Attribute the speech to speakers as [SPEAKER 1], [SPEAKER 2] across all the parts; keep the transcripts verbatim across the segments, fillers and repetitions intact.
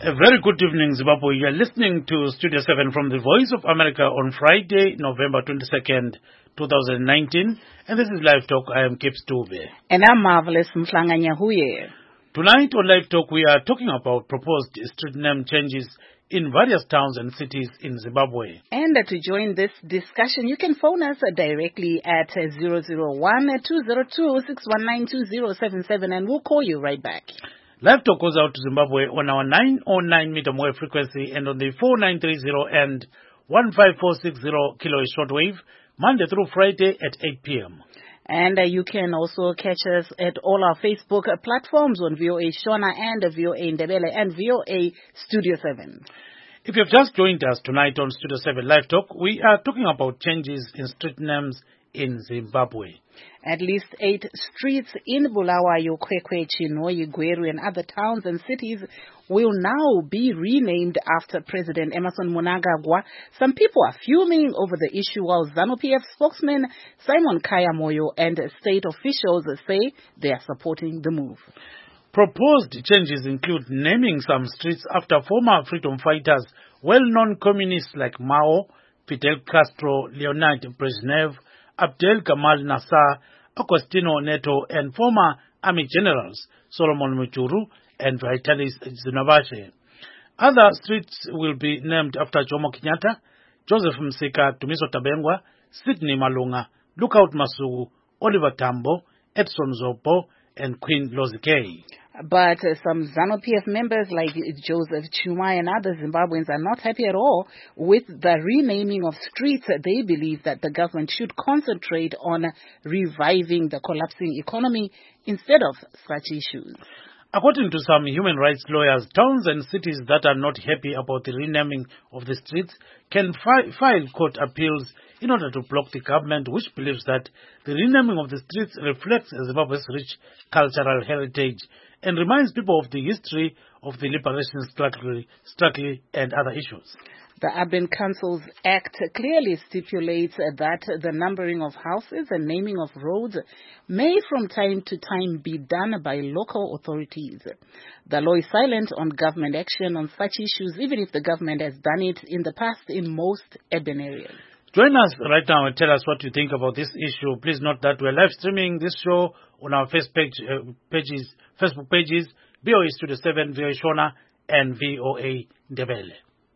[SPEAKER 1] A very good evening, Zimbabwe. You are listening to Studio seven from the Voice of America on Friday, November twenty-second, twenty nineteen. And this is Live Talk. I am Kip Stube.
[SPEAKER 2] And I'm Marvelous Mflanganyahuye.
[SPEAKER 1] Tonight on Live Talk, we are talking about proposed street name changes in various towns and cities in Zimbabwe.
[SPEAKER 2] And uh, to join this discussion, you can phone us uh, directly at uh, zero zero one, two zero two, six one nine two zero seven seven, and we'll call you right back.
[SPEAKER 1] Live Talk goes out to Zimbabwe on our nine oh nine meter wave frequency and on the four nine three zero and one five four six zero kilohertz shortwave, Monday through Friday at eight p.m.
[SPEAKER 2] And uh, you can also catch us at all our Facebook uh, platforms on V O A Shona and uh, V O A Ndebele and V O A Studio seven.
[SPEAKER 1] If you've just joined us tonight on Studio seven Live Talk, we are talking about changes in street names in Zimbabwe.
[SPEAKER 2] At least eight streets in Bulawayo, Kwekwe, Chinhoyi, Gweru, and other towns and cities will now be renamed after President Emmerson Mnangagwa. Some people are fuming over the issue, while ZANU-P F spokesman Simon Kaya-Moyo and state officials say they are supporting the move.
[SPEAKER 1] Proposed changes include naming some streets after former freedom fighters, well-known communists like Mao, Fidel Castro, Leonid Brezhnev, Abdel Gamal Nasser, Agostino Neto, and former army generals Solomon Muchuru and Vitalis Zinavashe. Other streets will be named after Jomo Kenyatta, Joseph Msika, Tumiso Tabengwa, Sidney Malunga, Lookout Masugu, Oliver Tambo, Edson Zopo, and Queen Lozike.
[SPEAKER 2] But uh, some ZANU-P F members like Joseph Chuma and other Zimbabweans are not happy at all with the renaming of streets. They believe that the government should concentrate on reviving the collapsing economy instead of such issues.
[SPEAKER 1] According to some human rights lawyers, towns and cities that are not happy about the renaming of the streets can fi- file court appeals in order to block the government, which believes that the renaming of the streets reflects Zimbabwe's rich cultural heritage and reminds people of the history of the liberation struggle, struggle and other issues.
[SPEAKER 2] The Urban Councils Act clearly stipulates that the numbering of houses and naming of roads may from time to time be done by local authorities. The law is silent on government action on such issues, even if the government has done it in the past in most urban areas.
[SPEAKER 1] Join us right now and tell us what you think about this issue. Please note that we're live streaming this show on our Facebook page, uh, pages, Facebook pages, V O A Studio seven, V O A Shona, and V O A Ndebele.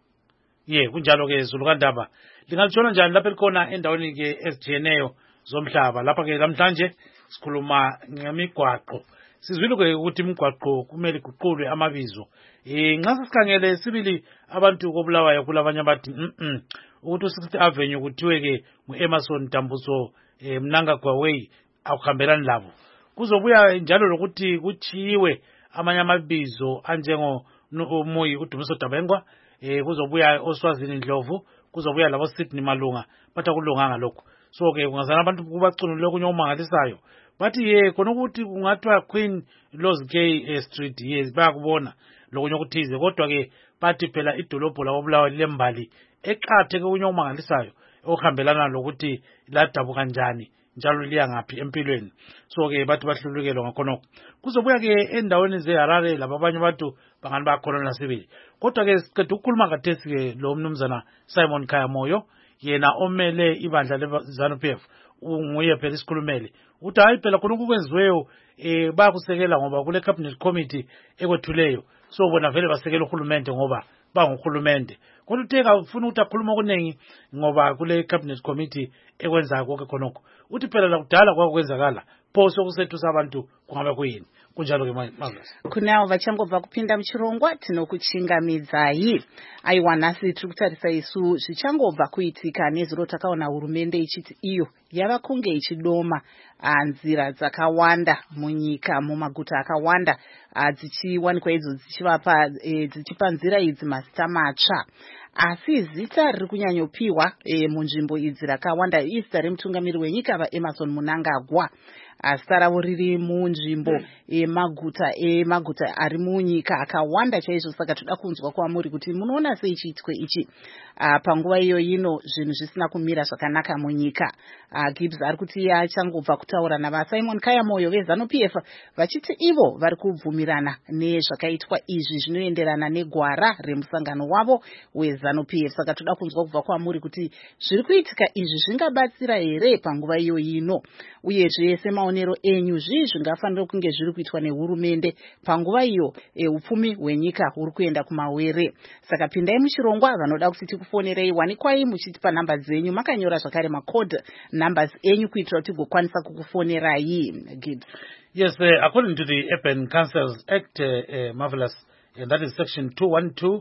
[SPEAKER 1] Ye, kunjalo ke zulukandaba. Lingatshona njani lapha elikhona endaweni ke ezijiyeneyo zomhlaba. Lapha ke namhlanje sikhuluma ngemigwaqo. Sizwile ke ukuthi imigwaqo kumele iguqulwe amabizo. Eh nxa sikhangele sibili abantu kobulawayo kulabanye abathi mhm ukuthi u-sixth Avenue kuthiwe ke ngu-Emerson Tambuso eh, Mnangagwa Way akuhambelani labo. Kuzobuya njalo lokuthi kuthiwe amanye amabizo anjengo Moyi uDumiso Tabengwa, eh kuzobuya oSwazini Ndlovu, kuzobuya labo Sidney Malunga, batha kulunganga lokho. So ke kungazana abantu kubacunule kunye omangalisayo. Bathi ye khona ukuthi kungathwa Queen Lozike eh, Street yes bayakubona lokunye ukuthize kodwa ke bathi phela idolobho labo Bulawayo lembali eqathe kunye omangalisayo okuhambelana lokuthi ladabuka kanjani njalo liya ngaphi empilweni. So ke bathi bahlulukelwa ngakhonoko kuzobuya ke endaweni zeHarare laba abanye abantu bangani bakhona nasibili. Kodwa ke siqeda ukukhuluma kathesi ke lo mnumzana Simon Kaya-Moyo yena omele ibandla leZANU-P F unguye phela isikhulumeli uthi hayi phela khona ukwenziweyo eh bakusekela ngoba kule cabinet committee ekwethuleyo. So bona vele basekela uhulumende ngoba banguhulumende. Kodwa utheka ufuna ukuthi akhuluma okunengi ngoba kule cabinet committee ekwenza konke khonoko. Uthi phela la kudala kwakwenzakala pho sokusethusa abantu kungabe kuyini. Kunjalo ke manje.
[SPEAKER 2] Kunao vachangobva kupinda muchirongwa tinokuchingamidzayi. Aiwa nhasi tiri kutarisa isu zvichangobva kuitika nezuro takaona hurumende ichiti iyo yava kunge ichidoma nzira dzakawanda munyika mumaguta akawanda dzichiwanikwa idzo dzichivapa dzichipa nzira idzi mazita matsva. Asi zita riri kunyanyopiwa e, munzvimbo idzi rakawanda izita remutungamiri wenyika vaEmmerson Mnangagwa. asarawo riri munzvimbo emaguta emaguta ari munyika akawanda chaizvo. Saka toda kunzwa kwamuri kuti munoona sei chiitwe ichi panguva iyo ino zvinhu zvisina kumira zvakanaka munyika. Gibbs ari kuti achangobva kutaura navaSimon Kayamoyo veZANU P F vachiti ivo vari kubvumirana nezvakaitwa izvi zvinoenderana negwara remusangano wavo weZANU P F. Saka toda kunzwa kubva kwamuri kuti zviri kuitika izvi zvingabatsira here panguva iyo ino, uyezve semaonero enyu zvii zvingafanira kunge zviri kuitwa nehurumende panguva iyo upfumi hwenyika huri kuenda kumawere. Saka pindai muchirongwa, vanoda kuti tikufonerei wanikwai muchitipa namba dzenyu makanyora zvakare macode numbers enyu kuitira kuti tigokwanisa kukufonerai. Gibbs.
[SPEAKER 1] Yes, uh, according to the Urban Councils Act, uh, uh, marvelous, and that is section two twelve, uh,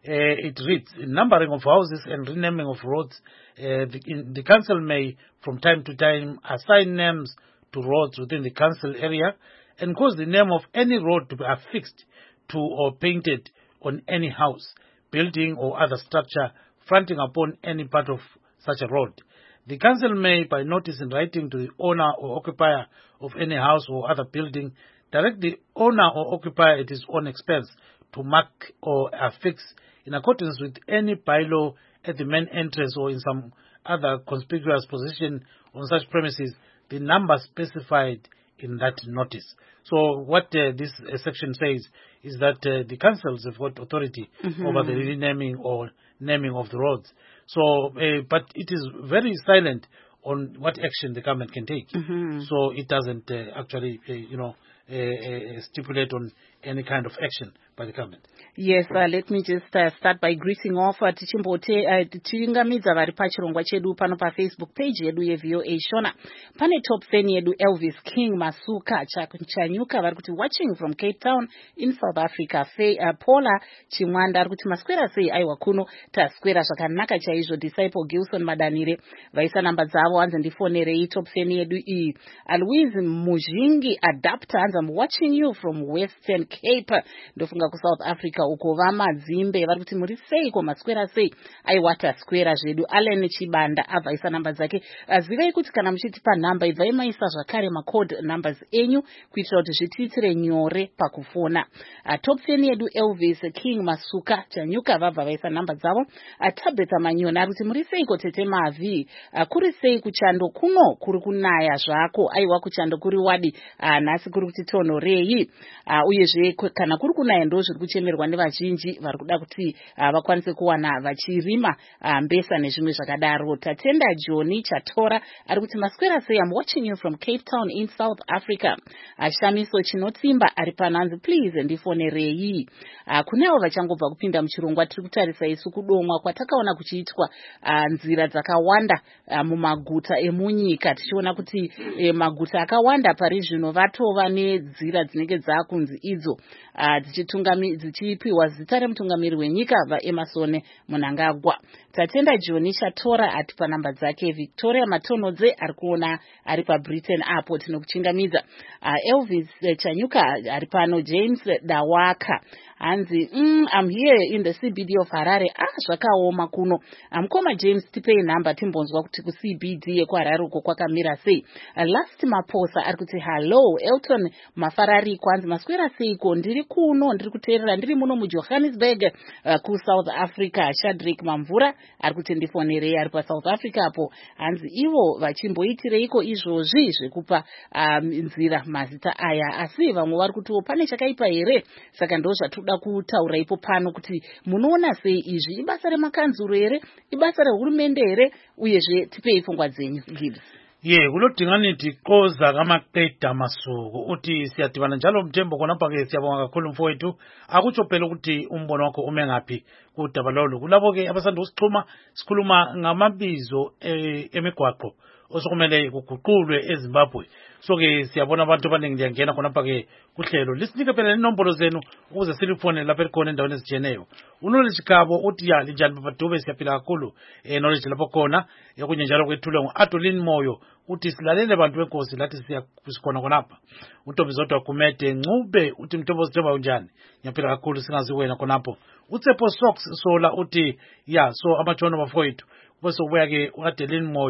[SPEAKER 1] it reads, numbering of houses and renaming of roads. Uh, the, in, the council may, from time to time, assign names to roads within the council area and cause the name of any road to be affixed to or painted on any house, building or other structure fronting upon any part of such a road. The council may, by notice in writing to the owner or occupier of any house or other building, direct the owner or occupier at his own expense to mark or affix, in accordance with any bylaw, at the main entrance or in some other conspicuous position on such premises, the number specified in that notice. So what uh, this uh, section says is that uh, the councils have got authority mm-hmm. over the renaming or naming of the roads. So, uh, but it is very silent on what action the government can take. Mm-hmm. So it doesn't uh, actually, uh, you know, uh, uh, stipulate on any kind of action by the government.
[SPEAKER 2] Yes, uh, let me just uh, start by greeting off uh, tichimbote uh, tichingamidza vari pachirongwa chedu pano pa Facebook page yedu yeV O A Shona. Pane top fan yedu Elvis King Masuka Chanyuka vari kuti watching from Cape Town in South Africa. Fe, uh, Paula Chimwanda ari kuti maswera sei aiwa kuno taswera zvakanaka chaizvo. Disciple Gilson Madanire vaisa namba dzavo hanzi ndifonerei top fan yedu iyi. Louise Mujingi Adapter hanzi I'm watching you from Western Cape. Ndofunga ku South Africa uko vamadzimbe vari kuti muri sei ko maswera sei aiwa taswera zvedu. Allen Chibanda avaisa namba dzake. Azivai kuti kana muchitipa namba ibvai maisa zvakare macode numbers enyu kuitira kuti zvitiitire nyore pakufona. Uh, top fan yedu Elvis King Masuka Chanyuka vabva vaisa namba dzavo. Uh, Tabetha Manyona ari kuti muri sei ko tete Mavi. Uh, kuri sei kuchando kuno kuri kunaya zvako aiwa kuchando kuri wadi uh, nhasi kuri kuti tonhorei. Uh, uyezve kana kuri kunaya ndo zviri kuchemerwa nevazhinji vari kuda kuti uh, vakwanise kuwana vachirima uh, mbesa nezvimwe zvakadaro. Tatenda Joni Chatora ari kuti maswera sei I'm watching you from Cape Town in South Africa. Uh, Shamiso Chinotsimba ari pananzi please ndifonerei. Uh, kunevo vachangobva kupinda muchirongwa tiri kutarisa isu kudomwa kwatakaona kuchiitwa uh, nzira dzakawanda uh, mumaguta emunyika tichiona kuti eh, maguta akawanda pari zvino vatova nenzira dzinenge dzakunzi idzo uh, dzichitungami dzichipiwa zita remutungamiri wenyika vaEmerson Mnangagwa. Tatenda Joni Chatora ati panamba dzake. Victoria Matonodze ari kuona ari pa Britain apo tinokuchingamidza. uh, Elvis uh, Chanyuka ari pano. James Dawaka hanzi mm, I'm here in the C B D of Harare. Ah, zvakaoma kuno. Mukoma James tipei namba timbonzwa kuti ku C B D yekuharare uko kwakamira sei. Uh, last Maposa ari kuti hello Elton Mafarari kwanzi maswera seiko ndiri kuno ndiri kuteerera ndiri muno muJohannesburg uh, ku South Africa. Shadrack Mamvura ari kuti ndifonerei ari pa South Africa apo hanzi ivo vachimboitireiko izvozvi zvekupa um, nzira mazita aya asi vamwe vari kuti pane chakaipa here. Saka ndo zvatoda kutaura ipo pano kuti munoona sei izvi ibasa remakanzuro here ibasa rehurumende here uyezve tipei pfungwa dzenyu. Gibbs.
[SPEAKER 1] Ye kulodingani tikoza kamaqeda masuku uthi siyadibana njalo mthembo khona phake siyabonga kakhulu mfowethu akuchopela ukuthi umbono wakho ume ngaphi kudaba lolu. Kulabo ke abasanda usixhuma sikhuluma ngamabizo emigwaqo osokumele kuguqulwe eZimbabwe. So ke siyabona abantu abaningi liyangena khona phake kuhlelo lisinike phela inombolo zenu ukuze silifone lapha elikhona endaweni ezijeneyo. Unoleji Gabo uthi ya linjani babadube siyaphila kakhulu eh knowledge lapho khona yakunye njalo kwethulwe nguAdolin Moyo uthi silalele bantu benkosi lathi siyakhona khonapha. uNtombi Zodwa Kumede Ncube uthi Mthombo Sithemba unjani ngiyaphila kakhulu singazi wena khonapho. uTsepho Socks Sola uthi ya so amajono bafowethu bese ubuya ke uAdolin Moyo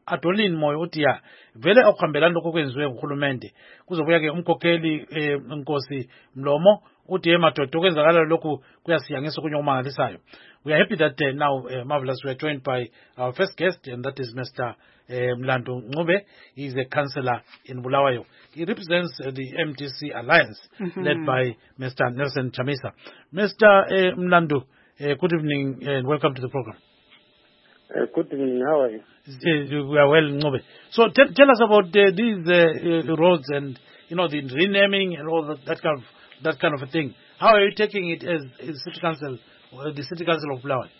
[SPEAKER 1] Adolin Moyo uthi ya vele akuhambelana lokho kwenziwe nguhulumende kuzobuya ke umkhokheli inkosi Mlomo uthi emadoda okwenzakala lokhu kuyasiyangisa kunye okumangalisayo. We are happy that uh, now uh, Marvelous we are joined by our first guest, and that is Mister Uh, Mlando Ncube. He is a councillor in Bulawayo. He represents uh, the M D C Alliance, mm-hmm. led by Mister Nelson Chamisa. Mister Uh, Mlando, uh, good evening and welcome to the program.
[SPEAKER 3] Uh, good evening, how are you?
[SPEAKER 1] Uh, we are well, Ncube. So t- tell us about uh, these uh, uh, roads and, you know, the renaming and all that, that kind of that kind of a thing. How are you taking it as, as City Council, or the City Council of Bulawayo?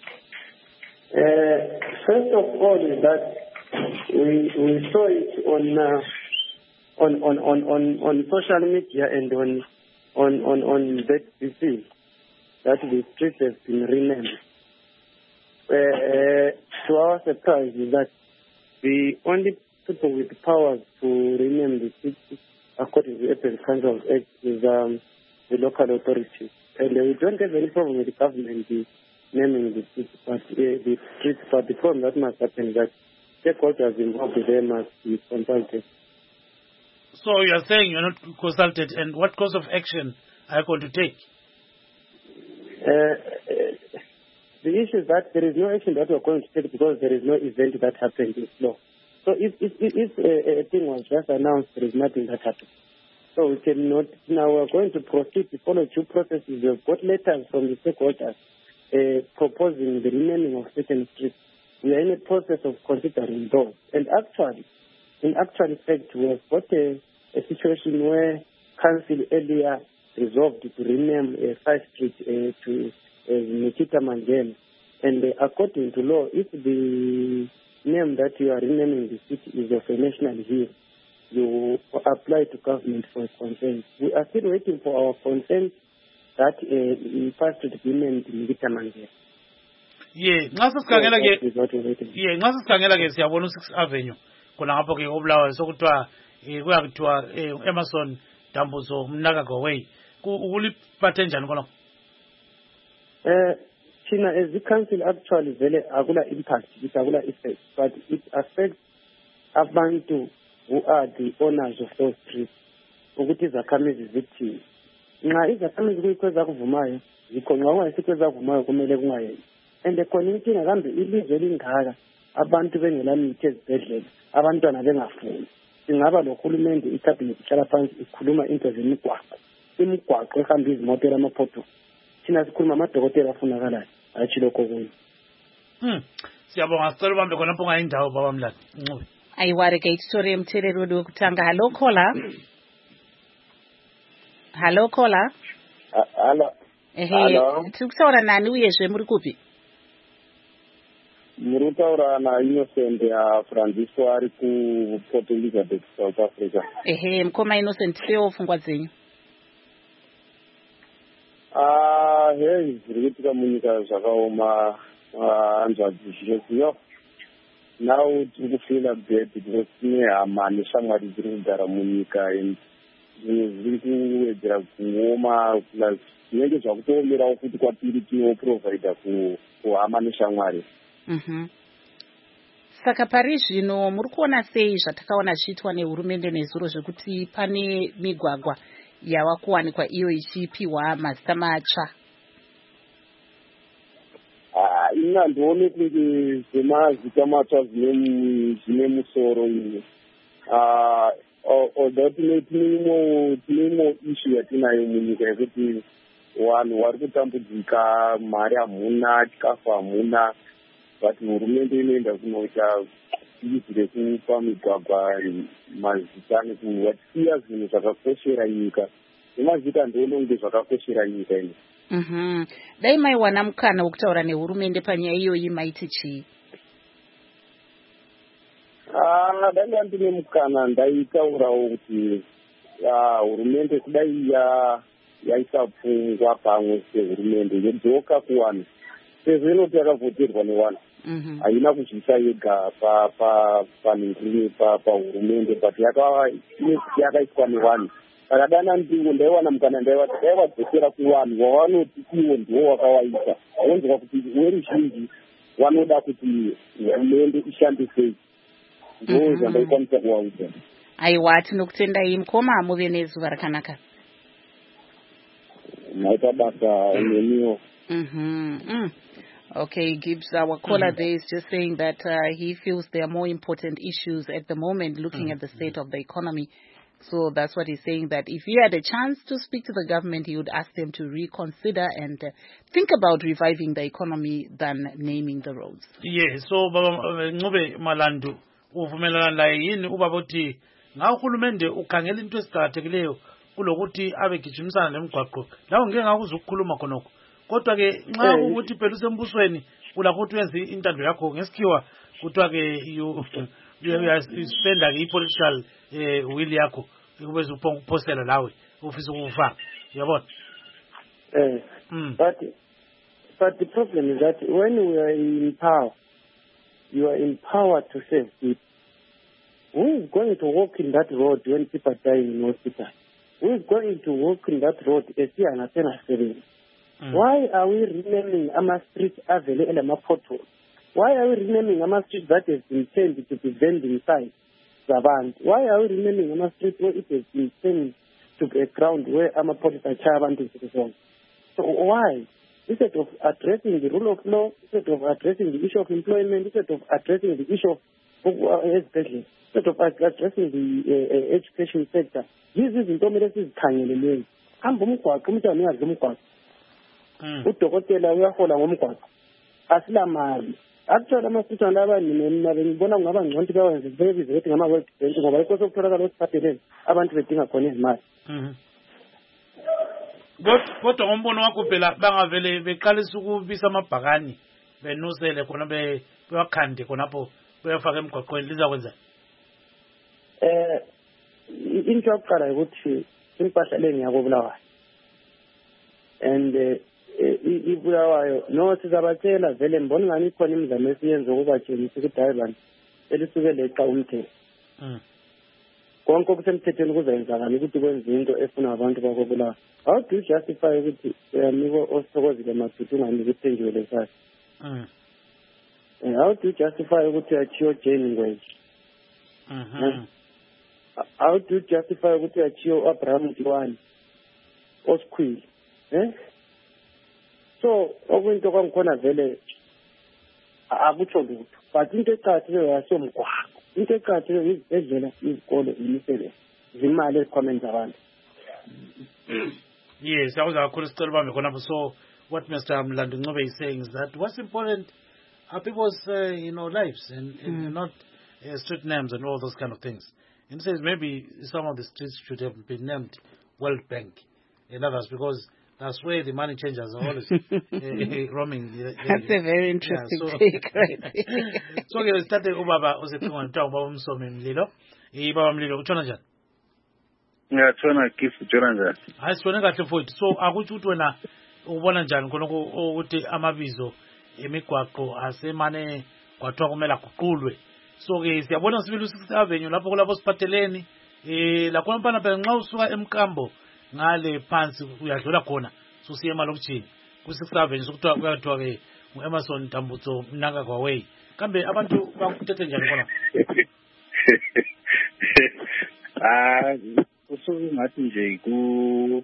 [SPEAKER 3] Uh, first of all, is that we we saw it on uh, on, on, on, on on social media and on on on on Z B C that the street has been renamed. Uh, uh, to our surprise, is that the only people with powers to rename the city, according to the April Council Act, is um, the local authorities, and uh, we don't have any problem with the government the, naming the city, but uh, the streets. But the problem that must happen is that stakeholders involved there must be consulted.
[SPEAKER 1] So you are saying you're not consulted, and what course of action are you going to take?
[SPEAKER 3] Uh, uh, the issue is that there is no action that we're going to take because there is no event that happened in law. So if if, if, if a, a thing was just announced, there is nothing that happened. So we cannot. Now we're going to proceed to follow due processes. We've got letters from the stakeholders uh, proposing the renaming of certain streets. We are in a process of considering those. And actually, in actual fact, we have got a, a situation where council earlier resolved to rename a five street uh, to uh, Nikita Mandela. And uh, according to law, if the name that you are renaming the city is of a national hero, you apply to government for consent. We are still waiting for our consent that uh, five street be named Nikita Mandela.
[SPEAKER 1] Yeah, nxa sikhangela ke yeah nxa sikhangela ke siyabona u-sixth Avenue khona ngapho ke obulawayo sokuthiwa kuyakuthiwa Emerson Dambuzo Mnakago way ukuliphathe njani khona?
[SPEAKER 3] Eh thina as the council actually vele akula impact it akula effect, but it affects abantu who are the owners of those streets ukuthi izakhamizi zithini. Nxa izakhamizi kuyikweza kuvumayo zikho nxa kungayikweza kuvumayo kumele kungayenzi. And the community ngakambe ilizwe lingaka abantu bengela mithi ezibhedlela abantwana bengafuni singaba lohulumende icabinet ihlala phansi ikhuluma into zemigwaqo imigwaqo ehamba izimoto lamaphoto thina sikhuluma amadokotela afunakalayo athi lokho kunye.
[SPEAKER 1] Hmm siyabonga sicela ubambe khona lapho ngayindawo baba Mlando Ncube.
[SPEAKER 2] Ayiwareke isitori emthelelo wokutanga. Hello caller. Hello caller.
[SPEAKER 3] Hello.
[SPEAKER 2] Ehe tukusora nani uyezwe muri kupi?
[SPEAKER 3] Murutaura na Innocent ya Francisco ari ku Port Elizabeth, South Africa.
[SPEAKER 2] Ehe mkoma Innocent sio fungwa zenyu.
[SPEAKER 3] Ah hey zirikutika munyika zvakaoma anzwa zvizvo. Now tikufila bad because ne hama neshamwari dziri kugara munyika and zviri kuwedzera kuoma plus zvinenge zvakutoomerawo kuti kwatiri tiwo provider kuhama neshamwari.
[SPEAKER 2] Mhm. Saka pari zvino muri kuona sei zvatakaona zviitwa nehurumende nezuro zvekuti pane migwagwa yava kuwanikwa iyo ichipiwa mazita matsva?
[SPEAKER 3] Ah, ina ndoone kuti semazita matsva zvine musoro ini. Ah, although tine tine tine issue yatinayo munyika yekuti vanhu vari kutambudzika, mari hamuna, chikafu hamuna. But hurumende inoenda kunoita bizi rekupa migwagwa mazita nekuwasiya zvinhu zvakakoshera nyika. Nemazita ndononge zvakakoshera nyika ino.
[SPEAKER 2] Mhm. Dai maiwana mukana wokutaura nehurumende panyaya iyoyi maiti chii?
[SPEAKER 3] Ah, dai ndine mukana ndaitaurawo kuti hurumende kudai ya yaisa pfungwa pamwe sehurumende yodzoka kuvanhu. Sezvo inoti yakavhoterwa nevanhu. Haina kuzvisa yega pahurumende but yakaiswa nevanhu. Saka dana ndingo ndaiwana mukana ndaivadzokera kuvanhu wavanoti iwo ndiwo wakawaita. Vanonzwa kuti veruzhinji vanoda kuti hurumende ishande sei.
[SPEAKER 4] ngoza ndayikwanisa kuwauza
[SPEAKER 2] aiwa tinokutendai mukoma muve nezuva rakanaka.
[SPEAKER 4] naita basa nemiwo.
[SPEAKER 2] Mhm. Mm. Okay, Gibbs, our caller mm-hmm. there is just saying that uh, he feels there are more important issues at the moment looking mm-hmm. at the state of the economy. So that's what he's saying, that if he had a chance to speak to the government, he would ask them to reconsider and uh, think about reviving the economy than naming the roads.
[SPEAKER 1] Yeah, so Baba Ncube Malandu, uvumelana la yini ubaba uthi nga uhulumende ukhangela into esiqhakathekileyo kulokuthi abegijimisana nemigwaqo. Lawo ngeke ngakuza ukukhuluma khonokho. Kodwa ke nxa ukuthi phela usembusweni ulakuthi wenza intando yakho ngesikhiwa kuthiwa ke you you spend like political eh will yakho ukubeza uphosela lawe ufisa ukufaka uyabona.
[SPEAKER 3] eh but but the problem is that when we are in power, you are in power to save people. Who is going to walk in that road when people die in hospital? Who is going to walk in that road as you are not saving? Mm. Why are we renaming Ama Street Avele and Ama Potholes? Why are we renaming Ama Street that has been turned to be vending sites? Why are we renaming Ama Street where it has been turned to a ground where Ama Potholes are chabantu citizens? So why? Instead of addressing the rule of law, instead of addressing the issue of employment, instead of addressing the issue of education, instead of addressing the uh, education sector, this is intomele sizikhangeleleyo. Hamba umgwaqo umntwana uyadla umgwaqo. Udokotela uyahola ngomgwaqo. Asila mali. Actually amasitshana labanini mina ngibona ngaba ngcono ukuthi bawenze bebize bethi ngama work bench ngoba ikho sokutholakala osiphatheleni abantu bedinga khona izimali.
[SPEAKER 1] Mhm. Kodwa ngombono wakho phela bangavele beqalisa ukubisa amabhakani benusele khona be bewakhande khonapho beyafaka emgwaqweni lizakwenza.
[SPEAKER 3] Eh into yokuqala ukuthi impahla leni yakobulawayo. And ibulawayo no sizabatshela vele mbona ngani ikhona imizamo esiyenza ukubatshengisa ukuthi hayi bantu elisuke leqa umthetho.
[SPEAKER 1] Mhm.
[SPEAKER 3] Konke okusemthethweni kuzayenzakala ukuthi kwenze into efuna abantu bakobulawayo. How do you justify ukuthi uyamiko osithokozile maphuthu unganiki ithenjiwe lesakhe?
[SPEAKER 1] Mhm.
[SPEAKER 3] How do you justify ukuthi uyachiyo Jane Ngwenya?
[SPEAKER 1] Mhm.
[SPEAKER 3] How do you justify ukuthi uyachiyo Abraham Tiwani osikhwili? Eh? So okwinto kwangikhona vele akutsho lutho. But into eqhathile yasomgwaqo. Into eqhathile izibhedlela, izikole, imisebenzi, izimali ezikhwameni zabantu.
[SPEAKER 1] Yes, I was a crystal bomb. So what Mister Mlandu Ncube is saying is that what's important are people's uh, you know lives and, and mm. not uh, street names and all those kind of things. And he says maybe some of the streets should have been named World Bank and others because that's where the money changers are always uh, roaming.
[SPEAKER 2] That's a very interesting yeah, so, take, right?
[SPEAKER 1] So we started ubaba usekhona uthawu baba umsomi mlilo. Ibaba mlilo utshona njani?
[SPEAKER 4] Ngiyathona gift utshona njani?
[SPEAKER 1] Hayi sibone kahle mfowethu. So akuthi uthi wena ubona njani khona ukuthi amabizo emigwaqo asemane kwathiwa kumele aguqulwe. So ke siyabona sibili u-sixth Avenue lapho kulapho siphatheleni eh la khona mpana phela nxa usuka emkambo ngale phansi uyadlula khona so siye emalokishini ku-sixth Avenue sokuthiwa kuyathiwa ke ngu-Emerson Tambutso Mnangagwa Way. Kambe abantu bakuthethe njani khona?
[SPEAKER 4] Ah usuke ngathi nje ku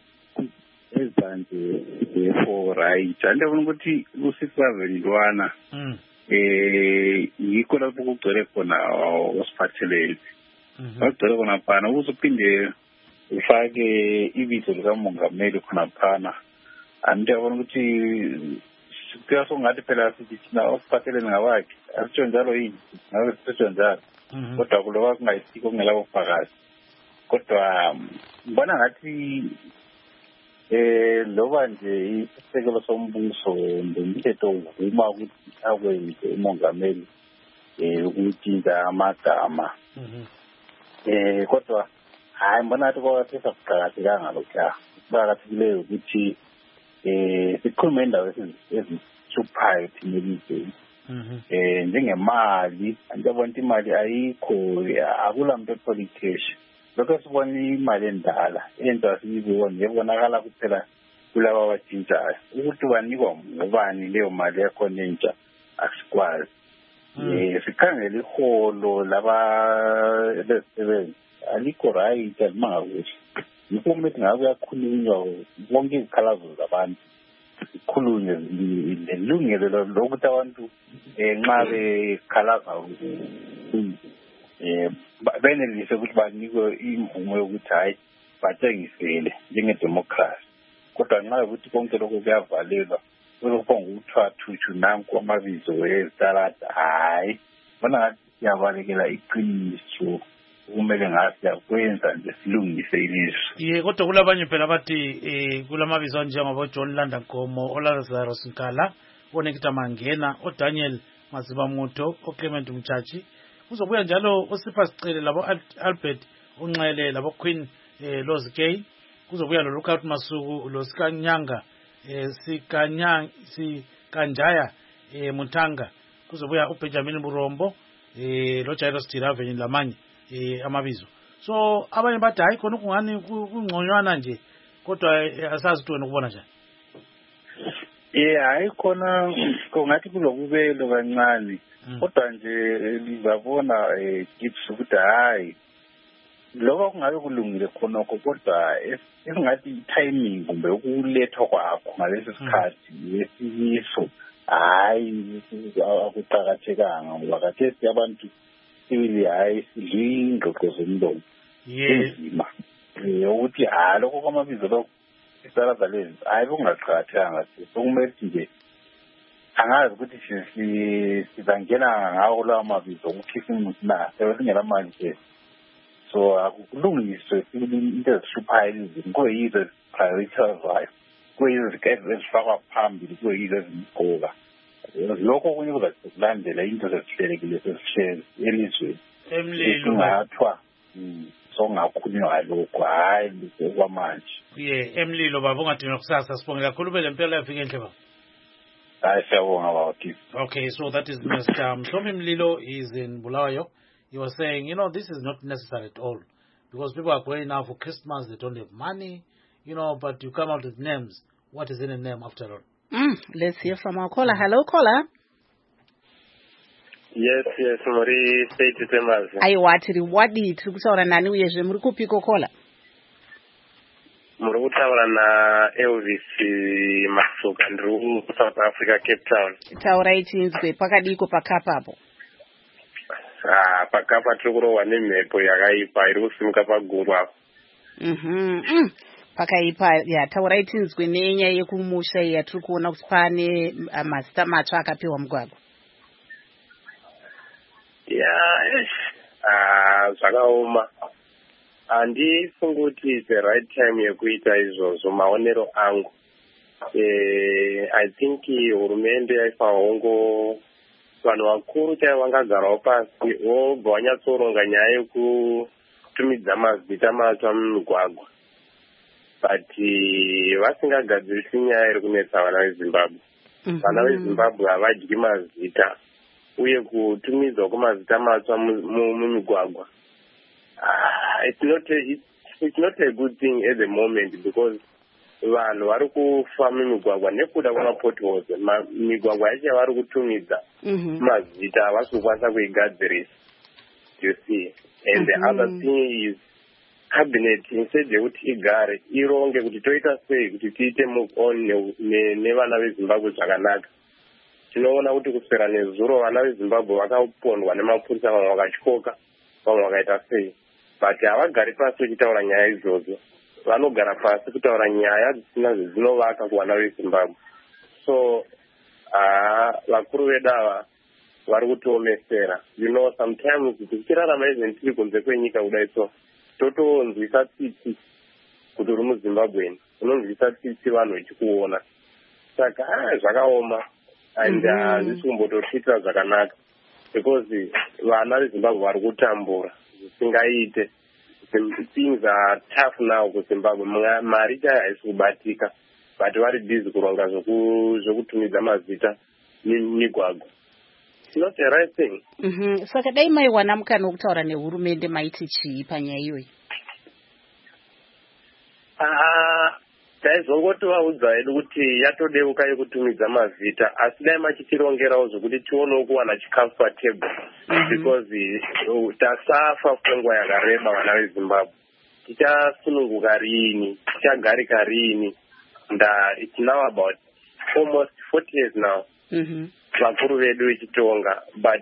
[SPEAKER 4] ezanje for right ande bona ukuthi ku-sixth Avenue lwana eh yikho lapho kugcwele khona osiphatheleni. Bagcwele khona phana uzophinde ufake ibizo likamongameli khona phana. Ande yabona ukuthi kuyasongathi phela sithi thina osiphatheleni ngabakhe asitsho njalo yini ngabe sitsho njalo kodwa kuloka kungayisiko kungelabo phakathi. Kodwa ngibona ngathi eh loba nje isisekelo sombuso ngomthetho uvuma ukuthi akwenze umongameli eh ukuthinta amagama. Eh kodwa hayi mbona ukuthi kwathetha kuqhakathekanga lokho. Kuqhakathekile ukuthi eh sikhulume indawo ezisuphayo thina eh njengemali andabona imali ayikho akula muntu othola icash. Lokho sibona imali endala enta siyibona yebonakala kuphela kulabo abathintayo ukuthi banikwa ngobani leyo mali yakho nentsha asikwazi. eh sikhangele iholo laba lesebenzi alikho right alimangakuhle yikho ukuthi ngabe yakhulunywa bonke izikhalazo zabantu ikhulunywe lelungelo lokuthi abantu nxa bekhalaza eh benelise ukuthi banikwe imvumo yokuthi hayi batshengisele njengedemocracy kodwa nxa ukuthi konke lokho kuyavalelwa lokho nguthathu nanku amabizo wezitalada hayi bona ngathi siyabalekela iqiniso kumele ngathi yakwenza nje silungise ilizwe.
[SPEAKER 1] Ye kodwa kulabanye phela abathi eh kulamabizo njengabo John Landa Nkomo, oLazarus Nkala, oNekita Mangena, oDaniel Masibamutho, oClement Mchachi. Kuzobuya njalo oSipha Sicele labo Albert Unxele labo Queen eh Lozikay. Kuzobuya lo Lookout Masuku lo Sikanyanga eh Sikanyang Sikanjaya eh Muntanga. Kuzobuya uBenjamin Burombo eh lo Jairus Tirave lamanye eh amabizo. So abanye bathi hayi khona kungani kungconywana nje kodwa asazi ukuthi wena ukubona njani.
[SPEAKER 4] Eh hayi khona kungathi kulokubelo kancane kodwa nje lizabona eh kids ukuthi hayi lokho kungabe kulungile khona kodwa esingathi timing kumbe ukulethwa kwakho ngalesi sikhathi yesiyiso hayi akuqhakathekanga ngoba kathesi abantu sibili hayi sidli ingqoqo zomlomo yezima ukuthi hayi lokho kwamabizo lokho isalaza lezi hayi kungaqhakathekanga sokumele nje angazi ukuthi sizangena ngawo lawo mabizo ukukhipha umuntu na sebenzela manje so akulungiswe into ezihluphayo elizini kuyizo prioritize kuyizo ezifakwa phambili kuyizo ezimqoka lokho kunye kuzakulandela into ezihlelekile sesihlele elizweni
[SPEAKER 1] emlilo
[SPEAKER 4] ngathwa so ngakhulunywa lokho hayi kwamanje
[SPEAKER 1] ye emlilo baba ungadinga kusasa sibonge kakhulu bele impela yafika enhle baba.
[SPEAKER 4] Hayi siyabonga baba.
[SPEAKER 1] Okay, so that is Mister Mhlomi Mlilo is in Bulawayo. He was saying, you know, this is not necessary at all because people are going now for Christmas, they don't have money, you know, but you come out with names. What is in a name after all?
[SPEAKER 2] Mm, let's hear from our caller. Hello, caller.
[SPEAKER 5] Yes, yes, Mori state temazi.
[SPEAKER 2] Ayi watiri wadi tiri kutaura nani uyezve muri kupiko caller?
[SPEAKER 5] Muri kutaura na Elvis Masuka ndiri South Africa, Cape Town.
[SPEAKER 2] Taura ichinzwe pakadiko pakapapo.
[SPEAKER 5] Ah, pakapa tiri kurohwa nemhepo yakaipa iri kusimuka pagungwa.
[SPEAKER 2] Mhm. Mm. Pakaipa ya taura ichinzwe nenyaya yekumusha yatiri kuona kuti pane mazita matsva akapiwa mugwagwa.
[SPEAKER 5] Yeah, ah, zvakaoma. Handifungi kuti the right time yekuita izvozvo maonero angu. Eh, I think hurumende yaifanongo vanhu vakuru chaivo vangagarawo pasi vobva vanyatsoronga nyaya yekutumidza mazita matsva mumigwagwa. But vasingagadzirisi nyaya iri kunetsa vana veZimbabwe. Vana veZimbabwe havadyi mazita uye kutumidzwa kwemazita matsva mumigwagwa. It's not a, it's, it's not a good thing at the moment because vanhu vari kufa mumigwagwa nekuda kwemapotholes. Migwagwa yacho vari kutumidza mazita havasi kukwanisa kuigadzirisa. You see. And the other thing is cabinet instead yekuti igare ironge kuti toita sei kuti tiite move on nevana veZimbabwe zvakanaka. Tinoona kuti kuswera nezuro vana veZimbabwe vakapondwa nemapurisa, vamwe vakatyoka, vamwe vakaita sei. But havagari pasi vachitaura nyaya idzodzo. Vanogara pasi kutaura nyaya dzisina zvinovaka kuvana veZimbabwe. So vakuru vedu ava vari kutiomesera. You know, sometimes tichirarama izveni tiri kunze kwenyika kudai so totonzwisa tsitsi kuti uri muZimbabweni, unonzwisa tsitsi vanhu vechikuona. Saka zvakaoma and hazvisi kumbototiitira zvakanaka because vana veZimbabwe vari kutambura zvisingaite. Things are tough now kuZimbabwe. Mari chaiyo haisi kubatika but vari busy kuronga zvokutumidza mazita migwagwa. It's not the right thing.
[SPEAKER 2] Mhm. Saka dai maiwana mukana wokutaura nehurumende maiti chii panyaya iyoyi?
[SPEAKER 5] Ah, taizongotovaudza hedu kuti yatodeuka yekutumidza mazita asi dai machitirongerawo zvokuti tionewo kuwana chikafu patebhuru because tasafa kwenguva yakareba vana vezimbabwe tichasununguka riini tichagarika riini and uh, it's now about almost forty years now vakuru vedu vechitonga but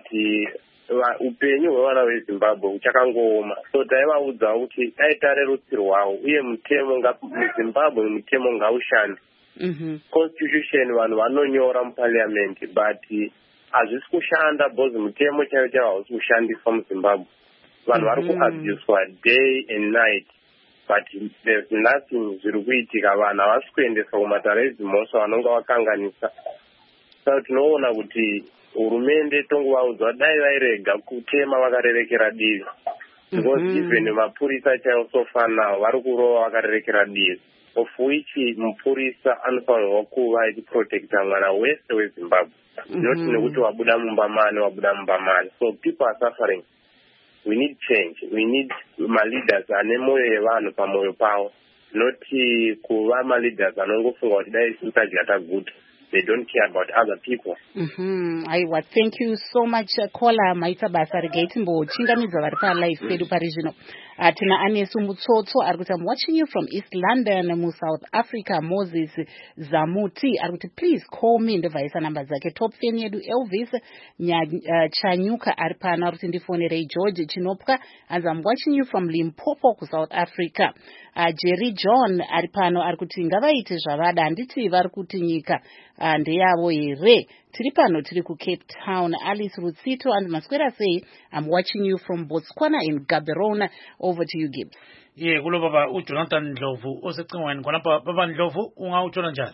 [SPEAKER 5] uh, upenyu hwevana vezimbabwe huchakangooma so taivaudzawo kuti dai tarerutsi rwawo uye mutemo muzimbabwe mutemo ngaushande constitution vanhu vanonyora muparliament but hazvisi kushanda because mutemo chaiwo chaiwo hausi kushandiswa muzimbabwe vanhu vari kuabuswa day and night but there's nothing zviri kuitika vanhu havasi kuendeswa kumatarezimoso vanonga vakanganisa saka tinoona kuti hurumende tongovaudzwa dai vairega kutema vakarerekera divi because even mapurisa chaiwo sofanao vari kurova vakarerekera divi of which mupurisa anofanirwa kuva achiprotecta mwana wese wezimbabwe not nekuti wabuda mumba mani wabuda mumba mani so people are suffering. We need change. We need my leaders ane moyo yevanhu pamoyo pavo not kuva maleaders anongofunga kuti dai sitadyata good. They don't care about other people.
[SPEAKER 2] Mhm. Aiwa, thank you so much Kola maita basa regai timbochingamidza vari palive pedu pari zvino. Uh, tina Anesu Mutsotso arikuti I'm watching you from East London mu South Africa. Moses Zamuti arikuti please call me ndebvaisa namba dzake. Top fan yedu Elvis Nya, uh, Chanyuka ari pano arikuti ndifonerei George Chinopka and I'm watching you from Limpopo ku South Africa. Uh, Jerry John ari pano arikuti ngavaite zvavada handiti vari kuti nyika uh, ndeyavo here. Tiri pano tiri ku Cape Town. Alice Rutsito and Masquera say I'm watching you from Botswana in Gaborone. Over to you, Gibbs.
[SPEAKER 1] Yeah, kulo baba uJonathan Ndlovu osecingweni khona baba Ndlovu ungawutshona njani?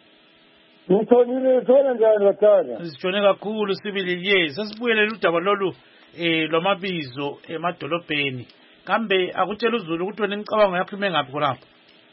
[SPEAKER 6] Ngithonile utshona njani bathana?
[SPEAKER 1] Sitshone kakhulu sibili yes sesibuyele udaba lolu eh lwamabizo emadolobheni. Kambe akutshela uZulu ukuthi wena imicabango yakho ime ngapi khonapho?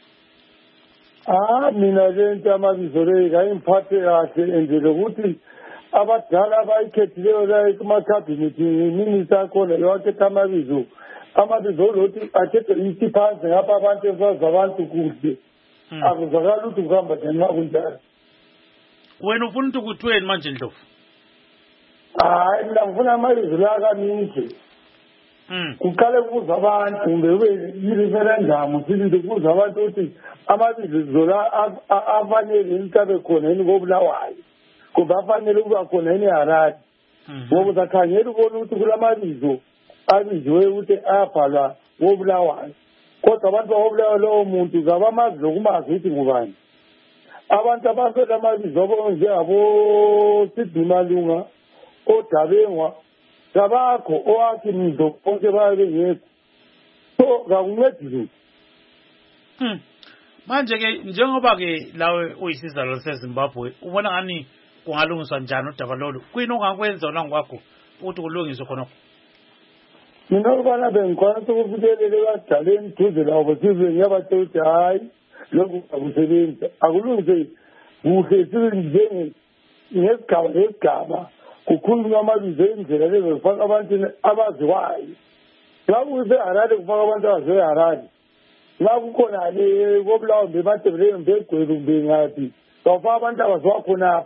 [SPEAKER 6] Ah mina lento amabizo le ngayiphathe kahle endele ukuthi abadala abayikhethileyo la kuma cabinet minister khona yokhetha amabizo amabizo lothi akhethe isiphansi ngapha abantu ezazi abantu kuhle akuzakala ukuthi kuhamba ngenxa kunjalo.
[SPEAKER 1] Wena ufuna ukuthi kuthweni manje Ndlovu?
[SPEAKER 6] Hayi mina ngifuna amabizo la kaningi. Mm. Kuqale kuza abantu kumbe ube yireferendum silinde kuza abantu ukuthi amabizo la afanele inkabe khona yini ngobulawayo kuba afanele kuba khona yini Harare ngoba zakhangela ubona ukuthi kulamabizo abiziwe ukuthi ayabhalwa ngobulawayo kodwa abantu bobulawayo lowo muntu ngabamazi lokumazi ukuthi ngubani abantu abasela amabizo abo njengabo Sidumalunga oDabengwa Kabakho owakhe mndo bonke babe ngekho so ngakuncedile.
[SPEAKER 1] Hmm. Manje ke njengoba ke lawe uyisizalo seZimbabwe ubona ngani kungalungiswa njani udaba lolu kuyini ongakwenza wona ngokwakho ukuthi kulungiswe khona?
[SPEAKER 6] Mina ubana bengikwanisa ukufikelele badaleni duze labo sizwe ngiyabatshela ukuthi hayi lokhu akusebenzi akulungise kuhle sibe njenge ngesigaba ngesigaba kukhulunywa amabizo endlela lezo zifaka abantu abaziwayo. Ngakuze Harare kufaka abantu abaziwayo Harare. Ngakukhona le kobulawo bebatebele mbegwelu mbengaphi. Bafaka abantu abaziwa khona.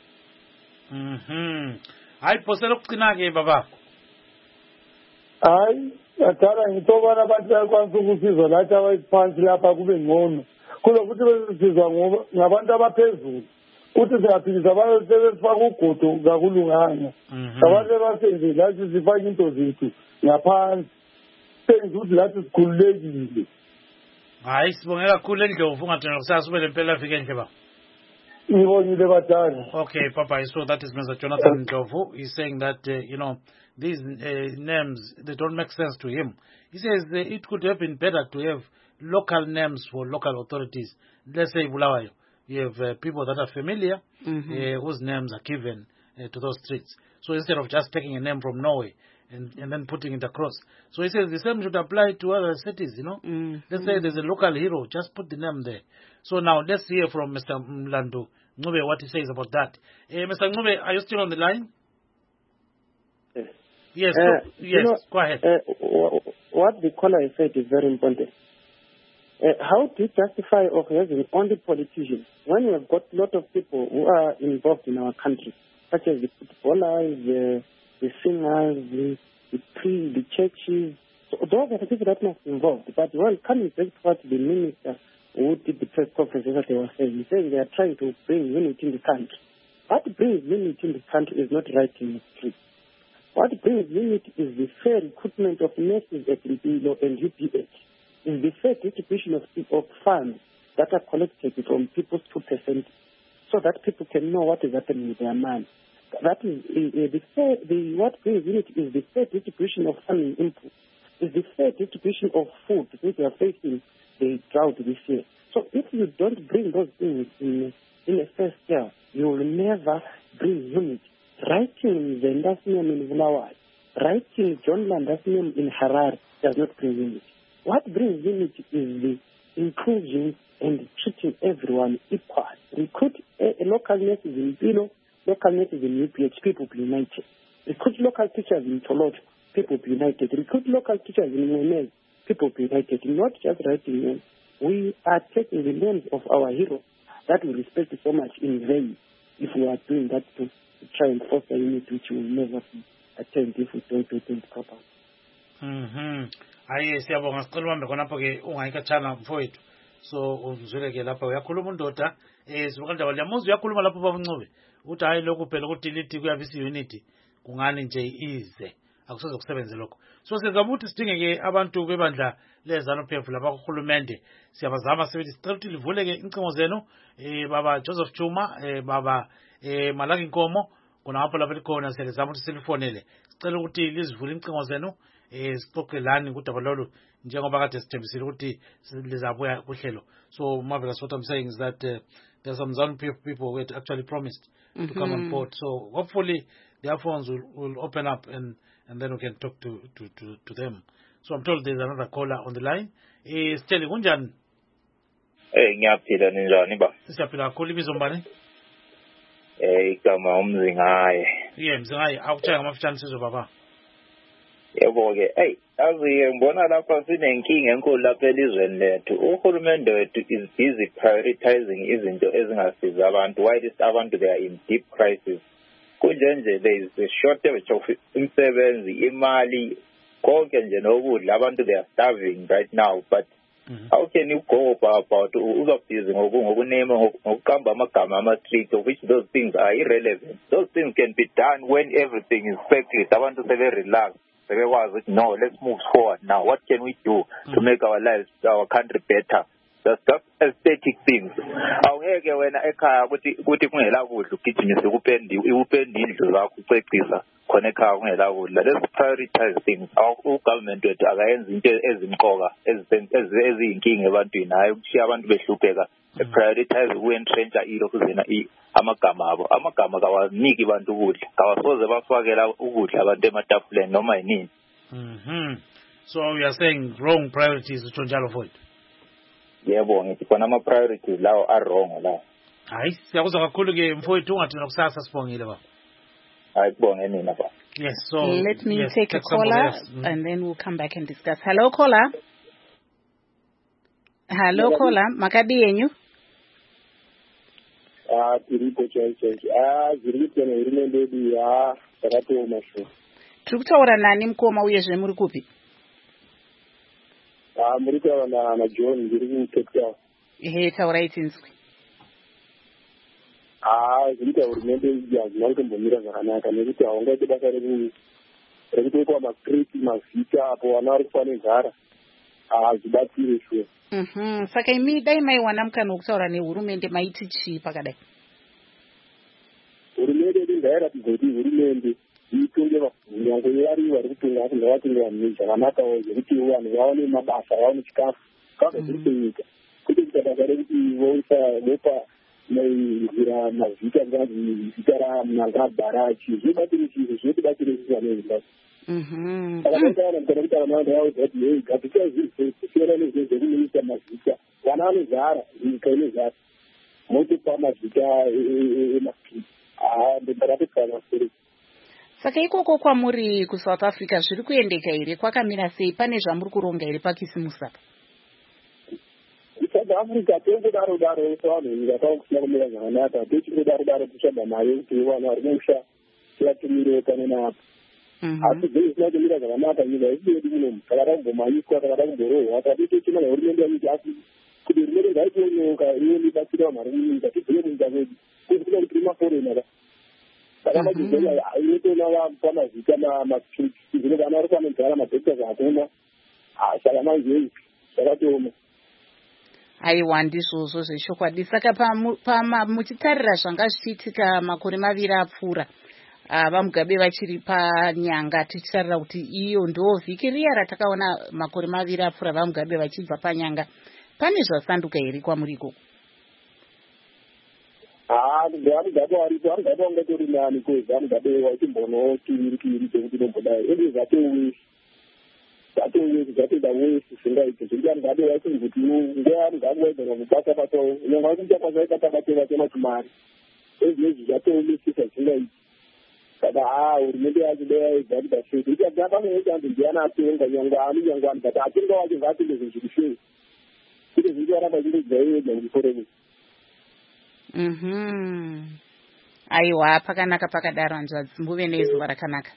[SPEAKER 1] Mhm. Hayi phosela ukucina ke baba.
[SPEAKER 6] Hayi, athala ngitobana abantu bayakwanisa ukusizwa lathi abayiphansi lapha kube ngcono. Kulokuthi besizwa ngoba ngabantu abaphezulu. Uthi siyaphikisa bayosebenzisa ugodo ngakulunganga abantu basenze lathi sifake into zethu ngaphansi senze ukuthi lathi sikhululekile.
[SPEAKER 1] Hayi sibongela kakhulu Ndlovu ungathina kusasubele impela afike nje ba.
[SPEAKER 6] Ngibonile badala.
[SPEAKER 1] Okay Papa, so that is Mister Jonathan Ndlovu. He's saying that uh, you know these uh, names they don't make sense to him. He says uh, it could have been better to have local names for local authorities. Let's say Bulawayo. You have uh, people that are familiar, mm-hmm. uh, whose names are given uh, to those streets. So instead of just taking a name from Norway and, and then putting it across. So he says the same should apply to other cities, you know. Mm-hmm. Let's say there's a local hero, just put the name there. So now let's hear from Mister Mlando Ngube what he says about that. Uh, Mister Ngube, are you still on the line?
[SPEAKER 3] Yes.
[SPEAKER 1] Yes,
[SPEAKER 3] uh,
[SPEAKER 1] so, yes,
[SPEAKER 3] know,
[SPEAKER 1] go ahead.
[SPEAKER 3] Uh, what the caller said is very important. Uh, how do you justify of having only politicians when we have got a lot of people who are involved in our country, such as the footballers, the, the singers, the, the pre, the churches? So those are the people that must be involved. But well, coming back to what the minister who did the press conference that they were saying, he said they are trying to bring unity in the country. What brings unity in the country is not writing the street. What brings unity is the fair recruitment of nurses at Impilo and U P H. Is the fair distribution of, of funds that are collected from people's two percent so that people can know what is happening with their money. That is uh, the fair, the, what brings unity is the fair distribution of farming inputs, is the fair distribution of food because we are facing the drought this year. So if you don't bring those things in, in a first year, you will never bring unity. Writing Venda's name in Bulawayo, writing John Landa's name in Harare does not bring unity. What brings unity is the inclusion and treating everyone equal. Recruit a, a local nurses in Pino, local nurses in U P H, people be united. Recruit local teachers in Toloto, people be united. Recruit local teachers in Nenel, people be united. Not just writing names. We are taking the names of our heroes that we respect so much in vain if we are doing that to, to try and foster unity which will never be attained if we don't do things properly.
[SPEAKER 1] Mhm. Ayi siyabonga sicela ubambe khonapho ke ungayikachana mfowethu. So uzweleke lapha uyakhuluma undoda eh sibukandaba liyamuzwa uyakhuluma lapho babuncube. Uthi hayi lokho phela ukuthi lithi kuyabisa unity kungani nje ize akusoze kusebenze lokho. So sizabuthi sidingeke abantu bebandla lezano P F labakhulumende siyabazama sebenzi sicela ukuthi livuleke incingo zenu eh baba Joseph Chuma eh baba eh Malaki Nkomo kuna lapho lapha likhona siyazama ukuthi silifonele sicela ukuthi lizivule incingo zenu eh sixoxelani ukuthi abalolu njengoba kade sithembisile ukuthi lizabuya kuhlelo. So marvelous, what I'm saying is that uh, there's some Zanu P F people who had actually promised mm-hmm. to come on board. So hopefully their phones will, will open up and and then we can talk to to to, to them. So I'm told there's another caller on the line. Eh Steli kunjani?
[SPEAKER 7] Eh ngiyaphila ninjani ba?
[SPEAKER 1] Siyaphila kakhulu ibizo mbani?
[SPEAKER 7] Eh igama uMzingaye.
[SPEAKER 1] Yeah, Mzingaye akuchaya ngamafutshane sizwe baba.
[SPEAKER 7] Yebo ke hey azi ngibona lapha sinenkinga enkulu lapha elizweni lethu. Uhulumende wethu is busy prioritizing izinto ezingasiza abantu while abantu they are in deep crisis. Kunjenje there is a shortage of imsebenzi imali konke nje nokudla abantu they are starving right now but mm-hmm. how can you go about uzobhizi ngokunema ngokuqamba amagama ama street of which those things are irrelevant. Those things can be done when everything is perfect. Abantu sebe relax. No, let's move forward now. What can we do mm-hmm. to make our lives, our country better? That's just aesthetic things. Awungeke wena ekhaya ukuthi ukuthi kungela kudla ugijimise kupendi upendi indlu zakho ucecisa khona ekhaya kungela kudla. Let's prioritize things. Our government wethu akayenza into ezimqoka eziyinkinga ebantwini hayi ukushiya abantu behlupheka. Prioritize uentrencha ilokhu zena amagama abo amagama kawaniki abantu ukudla kawasoze bafakela ukudla abantu ematafuleni noma yini.
[SPEAKER 1] Mhm. So we are saying wrong priorities utsho njalo mfowethu.
[SPEAKER 7] Yebo ngithi khona ama priorities lawo are wrong la.
[SPEAKER 1] Hayi siyakuzwa kakhulu ke mfowethu ungathi nokusasa sibongile baba.
[SPEAKER 7] Hayi kubonge mina baba.
[SPEAKER 2] Yes, so let me yes, take a caller mm. and then we'll come back and discuss. Hello caller. Hello caller, makadi yenyu?
[SPEAKER 8] Ah, tiripo chaicho. Ah, zirito na irine ndedi ya tarato masho.
[SPEAKER 2] Tukutaura nani mkoma uyezve muri kupi?
[SPEAKER 8] Ah, muri kwa na na John ndiri mtekwa.
[SPEAKER 2] Ehe, taura itinzwe.
[SPEAKER 8] Ah, zirito urumende ya zwanke mbonira zvakanaka nekuti aungaite basa reku rekutoitwa makriti mazita apo vana vari kufane gara. Ah, zibatsire shuwa.
[SPEAKER 2] Mhm. Saka imi dai maiwana mukana wokutaura nehurumende maiti chii pakadai?
[SPEAKER 8] Hurumende ndingaratidza kuti hurumende itonge vanyango yari vari kutonga kuti ngavatonge vanhu zvakanakawo zvekuti vanhu vaone mabasa vaone chikafu kava zviri kunyika kwete kuita basa rekuti voisa vopa nzira mazita nganzi zita ramunangabharachi zvobatire chinhu zvinotibatire isi vanezvibasa akaita vana mukana kuti vana vanda vauza kuti hei gadzika zviri kusiyana nezve zvekunoisa mazita vana vanozara nyika inozara motopa mazita emaskiti haa ndindaratokana seri.
[SPEAKER 2] Saka ikoko kwamuri kuSouth Africa zviri kuendeka here kwakamira sei pane zvamuri kuronga here pakisimusi apa?
[SPEAKER 8] South Africa tengodaro daro vanhu vakakusina kumira zvakanaka techingodaro daro kushanda nayo kuti vana vari musha tivatumire pane napo asi zvinhu zvisina kumira zvakanaka nyika isidi munomu takada kumbomanyiswa takada kumborohwa akati tochina nehurumende yanyika asi kuti hurumende ngaitonyoka iwe nibatsira vanhu vari munyika tibvire munyika medu kuziva kuti rimaforena ka saka machizenya inotona pamazita matriki zvino kana vari panogara madhoktas hakuna saka manje zvakatooma.
[SPEAKER 2] Aiwa ndizvozvo zvechokwadi. Saka muchitarira zvanga zvichiitika makore maviri apfuura vaMugabe vachiri panyanga tichitarira kuti iyo ndo vhiki riya ratakaona makore maviri apfuura vaMugabe vachibva panyanga, pane zvasanduka here kwamuri ikoko?
[SPEAKER 8] Ah, vaMugabe varipo vaMugabe vangatori nani kozi vaMugabe vachimbonawo kiviri kiviri chekuti nombodai ende zvatowesi zvatowesi zvatoda wesi zvingaite zvekuti vaMugabe vaiti kuti nguva vaMugabe vaigara mubasa pachawo nyanga vakuita basa vaikata vateva tematumari ezvinezvi zvatoomesisa zvingaite saka haa hurumende yacho daiaidza kuda sei ichadza pamwe chanzi ndiana atenga nyangwani nyangwani but atenga wacho ngaatenge zvinhu zviri sei kuti zviri varamba chindodzwa iyoga ndikoreni.
[SPEAKER 2] Mhm. Aiwa pakanaka pakadaro hanzvadzi muve nezuva rakanaka.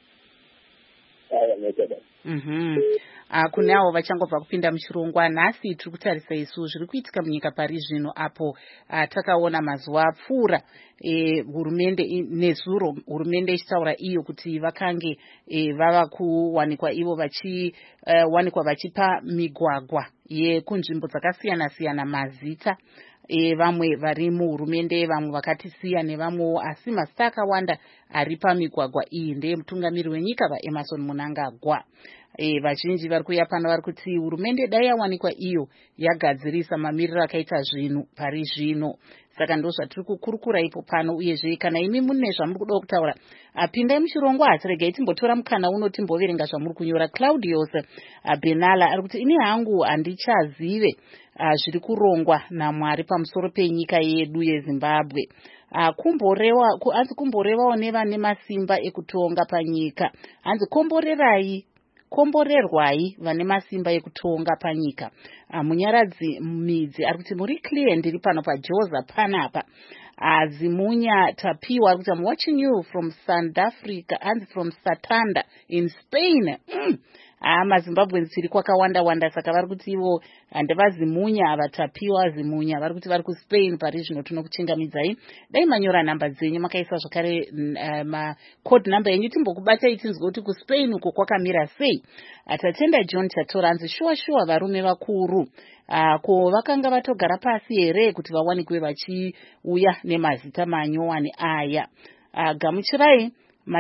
[SPEAKER 8] Aya nekada.
[SPEAKER 2] Mhm. Uh, kune avo vachangobva kupinda muchirongwa nhasi tiri kutarisa isu zviri kuitika munyika pari zvino apo uh, takaona mazuva apfuura e, hurumende nezuro hurumende ichitaura iyo kuti vakange e, vava kuwanikwa ivo vachiwanikwa uh, vachipa migwagwa yekunzvimbo dzakasiyana siyana mazita e, vamwe vari muhurumende vamwe vakatisiya nevamwewo asi mazita akawanda ari pamigwagwa iyi ndeye mutungamiri wenyika vaEmmerson Mnangagwa. E, vazhinji vari kuuya pano vari kuti hurumende dai yawanikwa iyo yagadzirisa mamiriro akaita zvinhu pari zvino. Saka ndo zvatiri kukurukura ipo pano uyezve kana imi mune zvamuri kuda kutaura pindai muchirongwa asi regai timbotora mukana uno timboverenga zvamuri kunyora. Claudius Benala ari kuti ini hangu handichazive zviri kurongwa naMwari pamusoro penyika yedu yeZimbabwe. Kumborewa hanzi kumborewawo nevane masimba ekutonga panyika. Hanzi komborerai komborerwai vane masimba ekutonga panyika. Uh, munyaradzi midzi ari kuti muri clear ndiri pano pajoza panapa. Uh, Zimunya Tapiwa ari kuti I'm watching you from South Africa and from Satanda in Spain. Mm. Ah, maZimbabweans tiri kwakawanda wanda saka vari kuti ivo ndevaZimunya avatapiwa Zimunya vari kuti vari kuSpain pari zvino tinokuchingamidzai. Dai manyora namba dzenyu makaisa zvakare uh, ma code number yenyu timbokubatai tinzwe kuti kuSpain uko kwakamira sei. Atatenda John Chatora anzi shuwa shuwa varume vakuru uh, ko vakanga vatogara pasi here kuti vawanikwe vachiuya nemazita manyowani aya. Uh, gamuchirai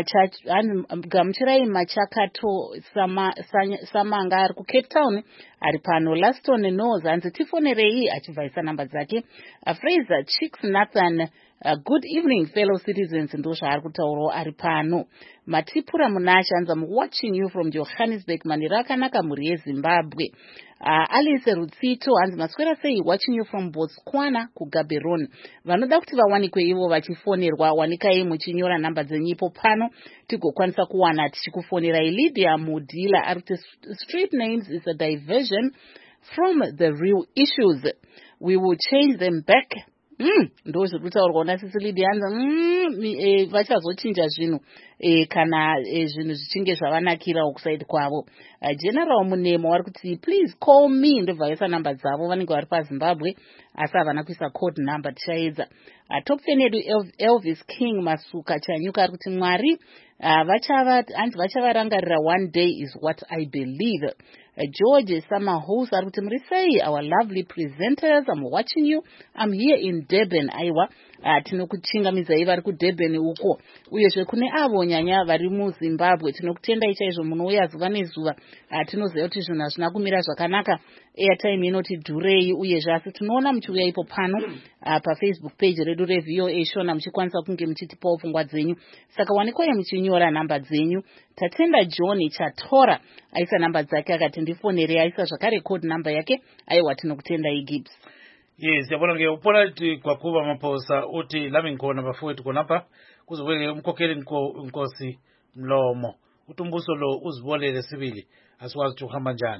[SPEAKER 2] gamuchirai Machakato sama, Samanga ari kuCape Town ari pano. Laston Knows hanzi tifonerei achibvaisa namba dzake. uh, Fraser Chicks Nathan uh, good evening fellow citizens ndo zvaari kutaurawo ari pano. Matipura Munasha hanzi I'm watching you from Johannesburg manira akanaka mhuri yeZimbabwe. Uh, Alice Rutsito hanzi maswera sei watching you from Botswana kuGaborone. Vanoda kuti vawanikwe ivo vachifonerwa wanikai muchinyora namba dzenyipo pano tigokwanisa kuwana tichikufonerai. Lydia Mudila ari kuti street names is a diversion from the real issues, we will change them back. Mm, ndo zviri kutaurwa nasisi Lydia hanzi mm, e, vachazochinja zvinhu e, kana e, zvinhu zvichinge zvavanakirawo kusaidi kwavo. uh, General Munemo vari kuti please call me ndobvaisa namba dzavo vanenge vari paZimbabwe asi havana kuisa code number tichaedza. uh, Top fan yedu Elvis King Masuka Chanyuka ari kuti Mwari uh, vachava hanzi vachavarangarira one day is what I believe. Uh, George Samahus ari kuti muri sei our lovely presenters, I'm watching you, I'm here in Durban. Aiwa uh, tinokuchingamidzai vari kuDurban uko uyezve kune avo nyanya vari muZimbabwe tinokutendai chaizvo munouya zuva nezuva. uh, tinoziva kuti zvinhu hazvina kumira zvakanaka, airtime inoti dhurei uyezve asi tinoona muchiuya ipo pano uh, paFacebook page redu reV O A Shona muchikwanisa kunge muchitipawo pfungwa dzenyu. Saka wanikwai muchinyora namba dzenyu. Tatenda John Chatora aisa namba dzake akati ndifonere, aisa zvakare code number yake. Aiwa tinokutendai Gibbs.
[SPEAKER 1] Yes, yabona ke upona kuti kwakuba maposa uthi lami ngikhona bafowethu khonapha kuzobeke umkhokheli inkosi Mlomo uthi umbuso lo uzibolele sibili asiwazi ukuthi uhamba njani.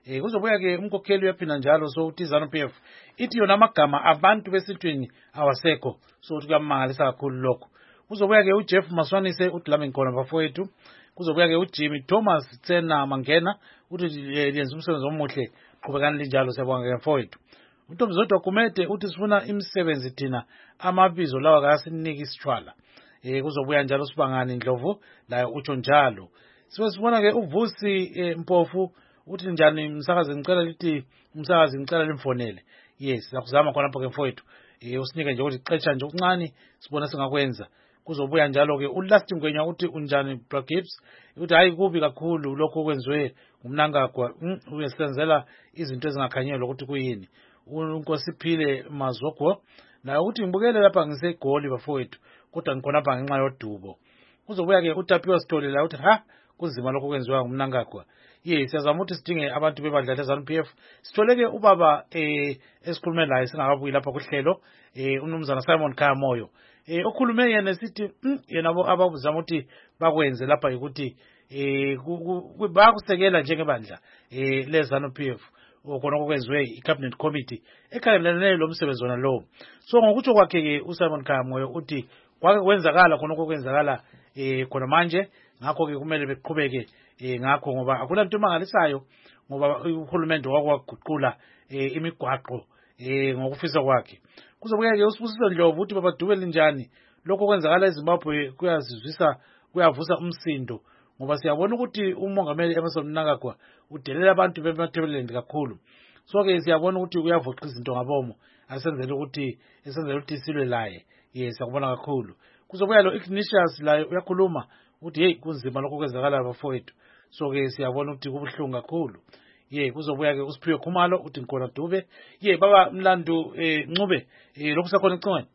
[SPEAKER 1] eh kuzobuya ke umkhokheli uyaphinda njalo so uthi ZANU P F ithi yona amagama abantu besithweni awasekho so uthi kuyamangalisa kakhulu lokho. Kuzobuya ke uJeff Maswanise uthi lami ngikhona bafowethu. Kuzobuya ke uJimmy Thomas Tsena Mangena uthi yenza umsebenzi omuhle qhubekani linjalo siyabonga ke mfowethu. UNtombi Zodwa Kumede uthi sifuna imisebenzi thina amabizo lawa akasiniki isithwala. Eh kuzobuya njalo Sibangani Ndlovu la utsho njalo. Sibe sibona ke uVusi eh, Mpofu uthi njani umsakazi ngicela lithi umsakazi ngicela limfonele. Yes sakuzama khona lapho ke mfowethu. Eh usinike nje ukuthi xetsha nje okuncane sibona singakwenza. Kuzobuya njalo ke uLast Ngwenya uthi unjani Bra Gibbs uthi hayi kubi kakhulu lokho kwenziwe ngumnangagwa uyesenzela izinto ezingakhanyelwa ukuthi kuyini. Unkosiphile Mazogwo na uthi ngibukele lapha ngisegoli bafowethu kodwa ngikhona lapha ngenxa yodubo. Kuzobuya ke uTapiwa Sithole la uthi ha kunzima lokho kwenziwa ngumnangagwa. Yes siyazama ukuthi sidinge abantu bebandla leZANU P F. Sitholeke ubaba eh esikhulume laye singakabuyi lapha kuhlelo eh uNumzana Simon Khamoyo. Eh okhulume yena sithi yena abazama ukuthi bakwenze lapha ukuthi eh bakusekela njengebandla eh leZANU P F okona okwenziwe iCabinet Committee ekhangelene lo msebenzi wona lo. So ngokuthi kwakhe ke uSimon Khamoyo uthi kwake kwenzakala khona okwenzakala eh khona manje ngakho ke kumele beqhubeke eh ngakho ngoba akulanto emangalisayo ngoba uhulumende wakwaguqula eh imigwaqo eh ngokufisa kwakhe. Kuzobuya ke uSibusiso Ndlovu uthi babadubele njani lokho kwenzakala eZimbabwe kuyazizwisa kuyavusa umsindo ngoba siyabona ukuthi umongameli Emmerson Mnangagwa udelela abantu bemathebeleni kakhulu. So ke siyabona ukuthi kuyavuqa izinto ngabomo asenzele ukuthi esenzele ukuthi silwe laye. Yes akubona kakhulu. Kuzobuya lo Ignatius la uyakhuluma uthi hey kunzima lokho kwenzakala bafowethu. So ke siyabona ukuthi kubuhlungu kakhulu. Ye kuzobuya ke uSiphiwe Khumalo uthi ngikona Dube. Ye baba Mlandu eh Ncube eh lokhu sakhona icingweni.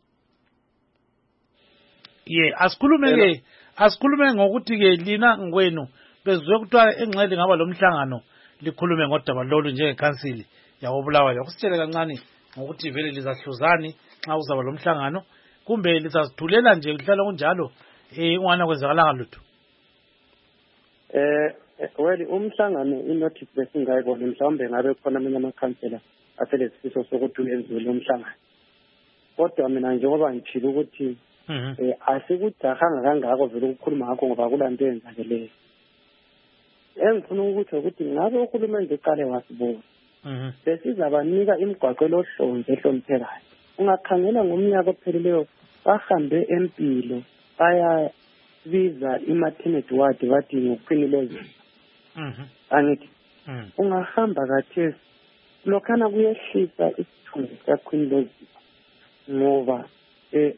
[SPEAKER 1] Ye asikhulume ke asikhulume ngokuthi ke lina ngwenu bezwe kuthiwa engcele ngaba lomhlangano likhulume ngodaba lolu njengekhansili yabo Bulawayo. Kusitshele kancane ngokuthi vele lizahluzani nxa uzaba lomhlangano kumbe lisazithulela nje kuhlala kunjalo eh ungana kwenzakalanga lutho.
[SPEAKER 3] Eh well umhlangano inotice besingayibona mhlawumbe ngabe khona mina amakhansela aselesifiso sokuthi uyenziwe lo mhlangano. Kodwa mina njengoba ngithile ukuthi eh asikudahanga kangako vele ukukhuluma ngakho ngoba kulanto eyenzakeleyo. Engifuna ukuthi ukuthi ngabe uhulumende uqale wasibona. Mhm. Besizabanika imigwaqo elohlonze ehloniphekayo. Ungakhangela ngomnyaka ophelileyo bahambe empilo baya biza imaternity ward bathi ngokuqinileyo. Mhm. Angithi ungahamba kathesi lokhana kuyehlisa isithunzi kakhulu ngoba eh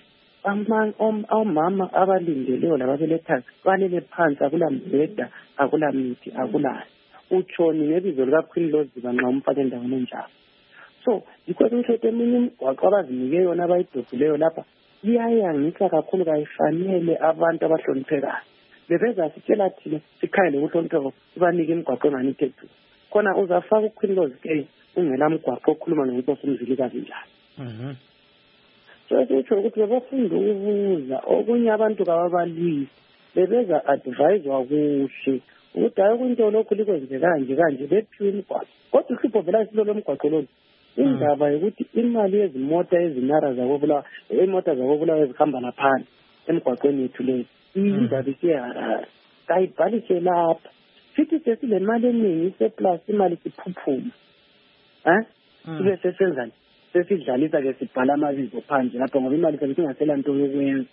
[SPEAKER 3] omama abalindeleyo lababelethayo balele phansi akulambheda akulamithi akulayo utshoni ngebizo likaQueen Loziba nxa umfake endaweni enjalo. So yikho ukuthi eminye imigwaqo abazinike yona abayidobhileyo lapha iyayangisa kakhulu kayifanele abantu abahloniphekayo. Bebeza sitshela thina sikhayele ukuhlonipheka sibanike imigwaqo enganithekho khona uzafaka uQueen Loziba ungela mgwaqo okhuluma ngenkosi umzilikazi njalo. Mhm. So ukuthi ukuthi bebafunda ukubuza okunye abantu kababalisi bebeza advise wakuhle ukuthi hayi kunto lokho likwenze kanje kanje bethiwe imigwaqo kodwa uhlupho vela silo lomgwaqo lo indaba yokuthi imali yezimota ezinara zakobula imota zakobula ezihamba laphansi emgwaqweni yethu le indaba isiya kayibhalise lapha sithi sesile mali eningi seplus imali siphuphuma eh sibe sesenzani sesidlalisa ke sibhala amabizo phandle lapha ngoba imali kabe singasela nto yokwenza.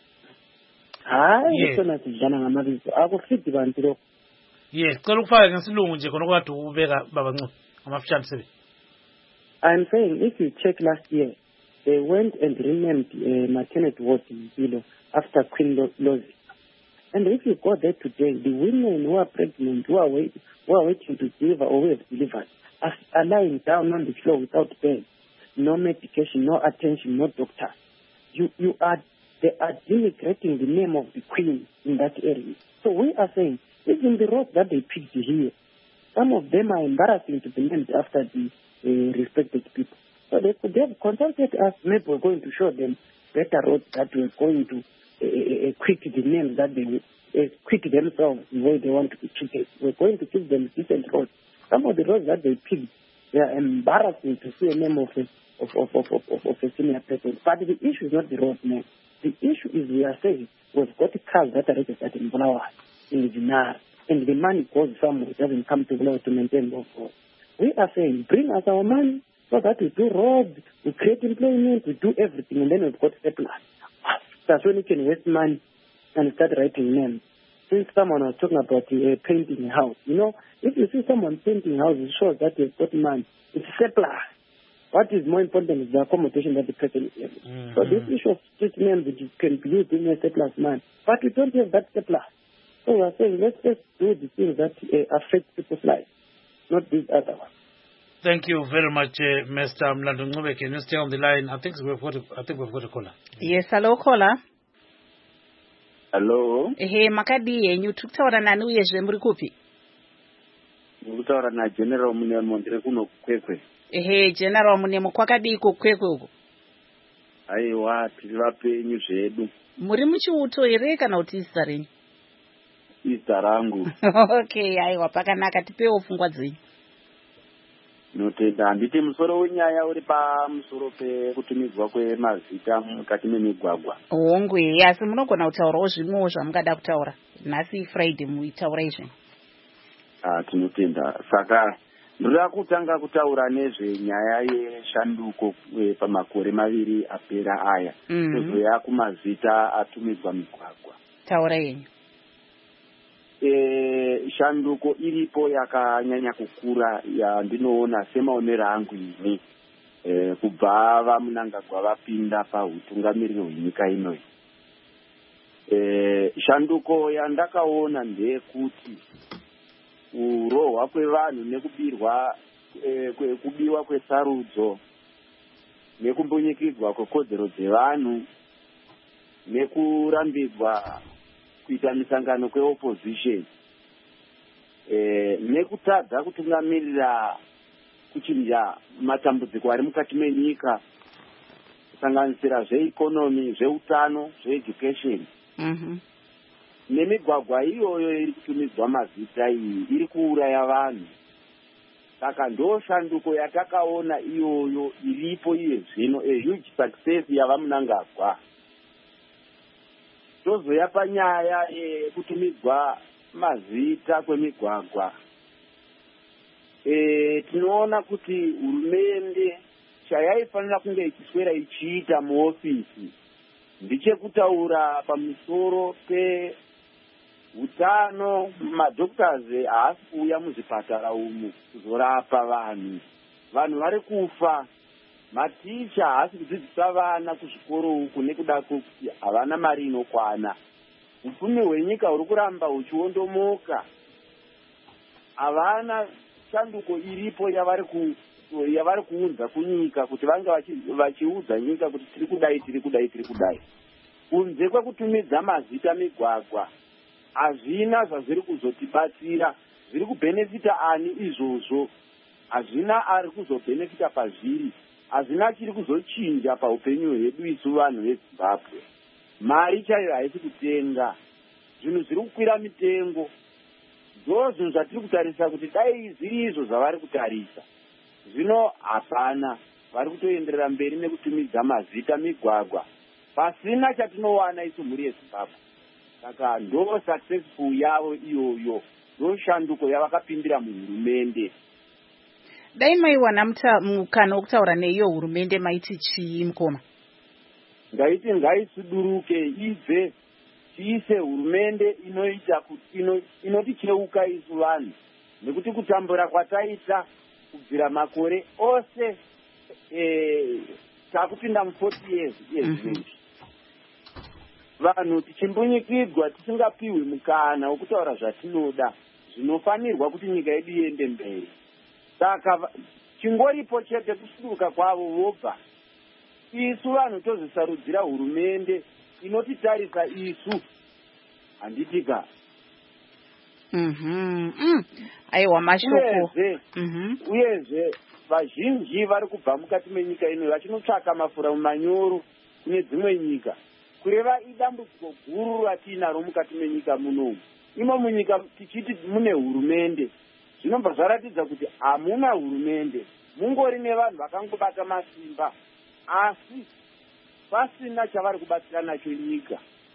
[SPEAKER 3] Hayi sona sidlala ngamabizo akufidi bantu lokho.
[SPEAKER 1] Yes cela ukufaka ngesilungu nje khona okade ubeka baba Ncube amafishane seven.
[SPEAKER 3] I'm saying if you check last year they went and renamed uh, maternity ward in Mpilo after Queen Loziba. And if you go there today the women who are pregnant who are waiting who are waiting to deliver or who have delivered are lying down on the floor without bed. No medication, no attention, no doctor. You you are they are denigrating the name of the Queen in that area. So we are saying even the roads that they picked here, some of them are embarrassing to be named after the uh, respected people. So they could have contacted us. Maybe we're going to show them better roads that we're going to uh, uh, quit the names that they uh, quit themselves the way they want to be treated. We're going to give them decent roads Some of the roads that they picked, they are embarrassing to see a name of a, of, of, of, of, of, of a senior person. But the issue is not the road name. The issue is we are saying we've got cars that are registered in Bulawayo, in Jinar, and the money goes somewhere. It doesn't come to Bulawayo to maintain those roads. We are saying bring us our money so that we do roads, we create employment, we do everything, and then we've got surplus. That's when you can waste money and start writing names. Since someone was talking about uh, painting a house, you know, if you see someone painting a house, it shows that they've got money. It's surplus. What is more important is the accommodation that the person is able. Mm-hmm. So this issue of street names can be used in a surplus man. But we don't have that surplus. So we are saying let's just do the things that uh, affect people's lives, not these other ones.
[SPEAKER 1] Thank you very much, uh, Mister Mlando Ncube. Can you stay on the line? I think we've got a, I think we've got a caller.
[SPEAKER 2] Yes, hello, caller.
[SPEAKER 9] Hello.
[SPEAKER 2] Ehe, makadi yenyu tukutaura nani uyezve muri kupi?
[SPEAKER 9] Mukutaura na General Munemo ndiri kuno Kwekwe.
[SPEAKER 2] Ehe, General Munemo kwakadi iko Kwekwe uko?
[SPEAKER 9] Aiwa, tiri vapenyu zvedu.
[SPEAKER 2] Muri muchiuto here kana kuti izita renyu?
[SPEAKER 9] Izita rangu.
[SPEAKER 2] Okay, aiwa, pakanaka, tipewo pfungwa dzenyu.
[SPEAKER 9] Notenda handiti musoro wenyaya uri pamusoro pekutumidzwa kwemazita mukati memigwagwa.
[SPEAKER 2] Hongwe, asi munogona kutaurawo zvimwewo zvamungada kutaura. Nhasi Friday muitaura izvi.
[SPEAKER 9] Ah, tinotenda. Saka ndoda kutanga kutaura nezvenyaya yeshanduko pamakore maviri apera aya. Tozoya kumazita atumidzwa migwagwa.
[SPEAKER 2] Taura yenyu.
[SPEAKER 9] E, shanduko iripo yakanyanya kukura yandinoona semaonero angu ini e, kubva vamunangagwa vapinda pautungamiriro hwenyika inoyi. E, shanduko yandakaona ndeyekuti urohwa kwevanhu nekubirwa e, kwe, kubiwa kwesarudzo nekumbunyikidzwa kwekodzero dzevanhu nekurambidzwa kuita misangano kweopposition e, nekutadza kutungamirira kuchinja matambudziko ari mukati menyika kusanganisira zveikonomi, zveutano, zveeducation.
[SPEAKER 2] Mm-hmm.
[SPEAKER 9] Nemigwagwa iyoyo iri kutumidzwa mazita iyi iri kuuraya vanhu. Saka ndo shanduko yatakaona iyoyo iripo iye zvino, a huge success yavamunangagwa. Tozoya panyaya yekutumidzwa mazita kwemigwagwa. E, tinoona kuti hurumende chayaifanira kunge ichiswera ichiita muofisi ndichekutaura pamusoro peutano. Madhoktors haasi kuuya muzvipatara umu kuzorapa vanhu. Vanhu vari kufa. Maticha haasi kudzidzisa vana kuzvikoro uku nekuda kuti havana mari inokwana. Upfumi hwenyika huri kuramba huchiondomoka. Havana shanduko iripo yavari ku yavari kuunza kunyika kuti vange vachiudza nyika kuti tiri kudai tiri kudai tiri kudai. Kunze kwekutumidza mazita migwagwa hazvina zvazviri kuzotibatsira. Zviri kubhenefita ani izvozvo? Hazvina ari kuzobhenefita pazviri. Hazvina chiri kuzochinja paupenyu hwedu isu vanhu veZimbabwe. Mari chaiyo haisi kutenga. Zvinhu zviri kukwira mitengo. Ndo zvinhu zvatiri kutarisa kuti dai zviri izvo zvavari kutarisa. Zvino hapana. Vari kutoenderera mberi nekutumidza mazita migwagwa pasina chatinowana isu mhuri yeZimbabwe. Saka ndo successful yavo iyoyo. Ndo shanduko yavakapindira muhurumende.
[SPEAKER 2] Dai maiwana mukana wokutaura neiyo hurumende maiti chii mukoma?
[SPEAKER 9] Ngaiti ngaisuduruke ibve tiise hurumende inoita ino, inoticheuka isu vanhu nekuti kutambura kwataita kubvira makore ose e, takupinda mu-forty years yezvinhu. Vanhu tichimbunyikidzwa tisingapiwi mukana wokutaura zvatinoda zvinofanirwa kuti nyika yedu iende mberi. Saka chingoripo chete kusuduka kwavo vobva. Isu vanhu tozvisarudzira hurumende inotitarisa isu. Handitika.
[SPEAKER 2] Mhm. Mm. Aiwa mashoko.
[SPEAKER 9] Mhm. Uyezve vazhinji vari kubva mukati menyika ino vachinotsvaka mafura mumanyoro kune dzimwe nyika. Kureva idambudziko guru ratinaro mukati menyika munomu. Imo munyika tichiti mune hurumende. zvinobva zvaratidza kuti hamuna hurumende, mungori nevanhu vakangobata masimba asi pasina chavari kubatsira nacho nyika.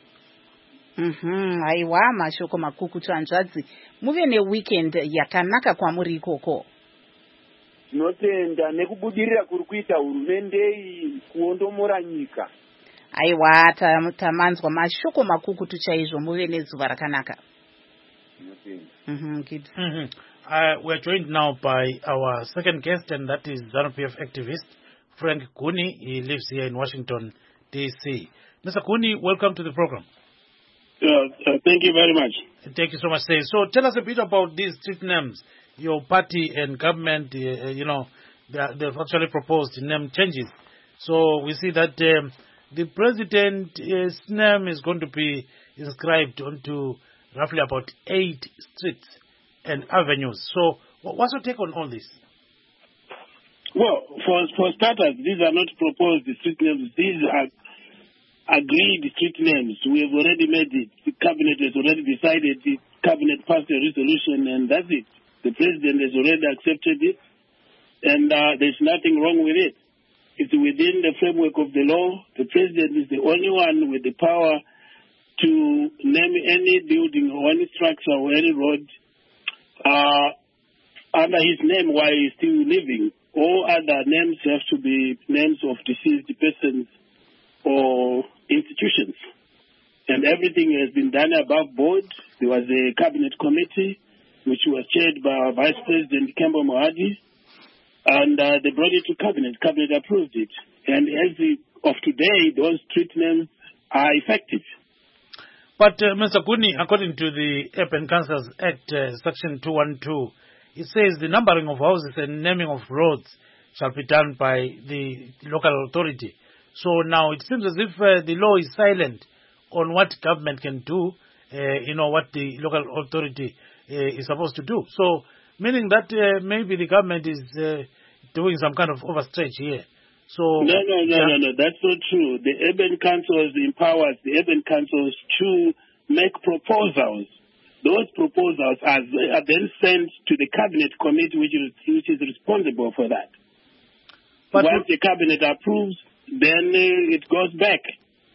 [SPEAKER 2] Mhm, aiwa, mashoko makukutu hanzvadzi. Muve neweekend yakanaka kwamuri ikoko.
[SPEAKER 9] Tinotenda nekubudirira kuri kuita hurumende iyi kuondomora nyika.
[SPEAKER 2] Aiwa, tamanzwa mashoko makukutu chaizvo. Muve nezuva rakanaka.
[SPEAKER 1] Mm-hmm, mm-hmm. Uh, we're joined now by our second guest, and that is ZANU-P F activist Frank Guni. He lives here in Washington, D C. Mister Guni, welcome to the program.
[SPEAKER 10] Uh, uh, thank you very much.
[SPEAKER 1] Thank you so much, sir. So tell us a bit about these street names. Your party and government, uh, you know, they are, they've actually proposed name changes. So we see that um, the president's name is going to be inscribed onto roughly about eight streets and avenues. So what's your take on all this?
[SPEAKER 10] Well, for for starters, these are not proposed street names. These are agreed street names. We have already made it. The cabinet has already decided. The cabinet passed a resolution, and that's it. The president has already accepted it, and uh, there's nothing wrong with it. It's within the framework of the law. The president is the only one with the power to name any building or any structure or any road uh, under his name while he's still living. All other names have to be names of deceased persons or institutions. And everything has been done above board. There was a cabinet committee which was chaired by our Vice President Kembo Mohadi, and uh, they brought it to cabinet. Cabinet approved it. And as of today, those street names are effective.
[SPEAKER 1] But, uh, Mister Guni, according to the Urban Councils Act, uh, Section two twelve, it says the numbering of houses and naming of roads shall be done by the local authority. So now it seems as if uh, the law is silent on what government can do, uh, you know, what the local authority uh, is supposed to do. So, meaning that uh, maybe the government is uh, doing some kind of overstretch here. So
[SPEAKER 10] no, no, no,
[SPEAKER 1] yeah.
[SPEAKER 10] no, no, that's not true. The urban councils empowers the urban councils to make proposals. Those proposals are, are then sent to the cabinet committee, which is, which is responsible for that. But once the cabinet approves, then uh, it goes back.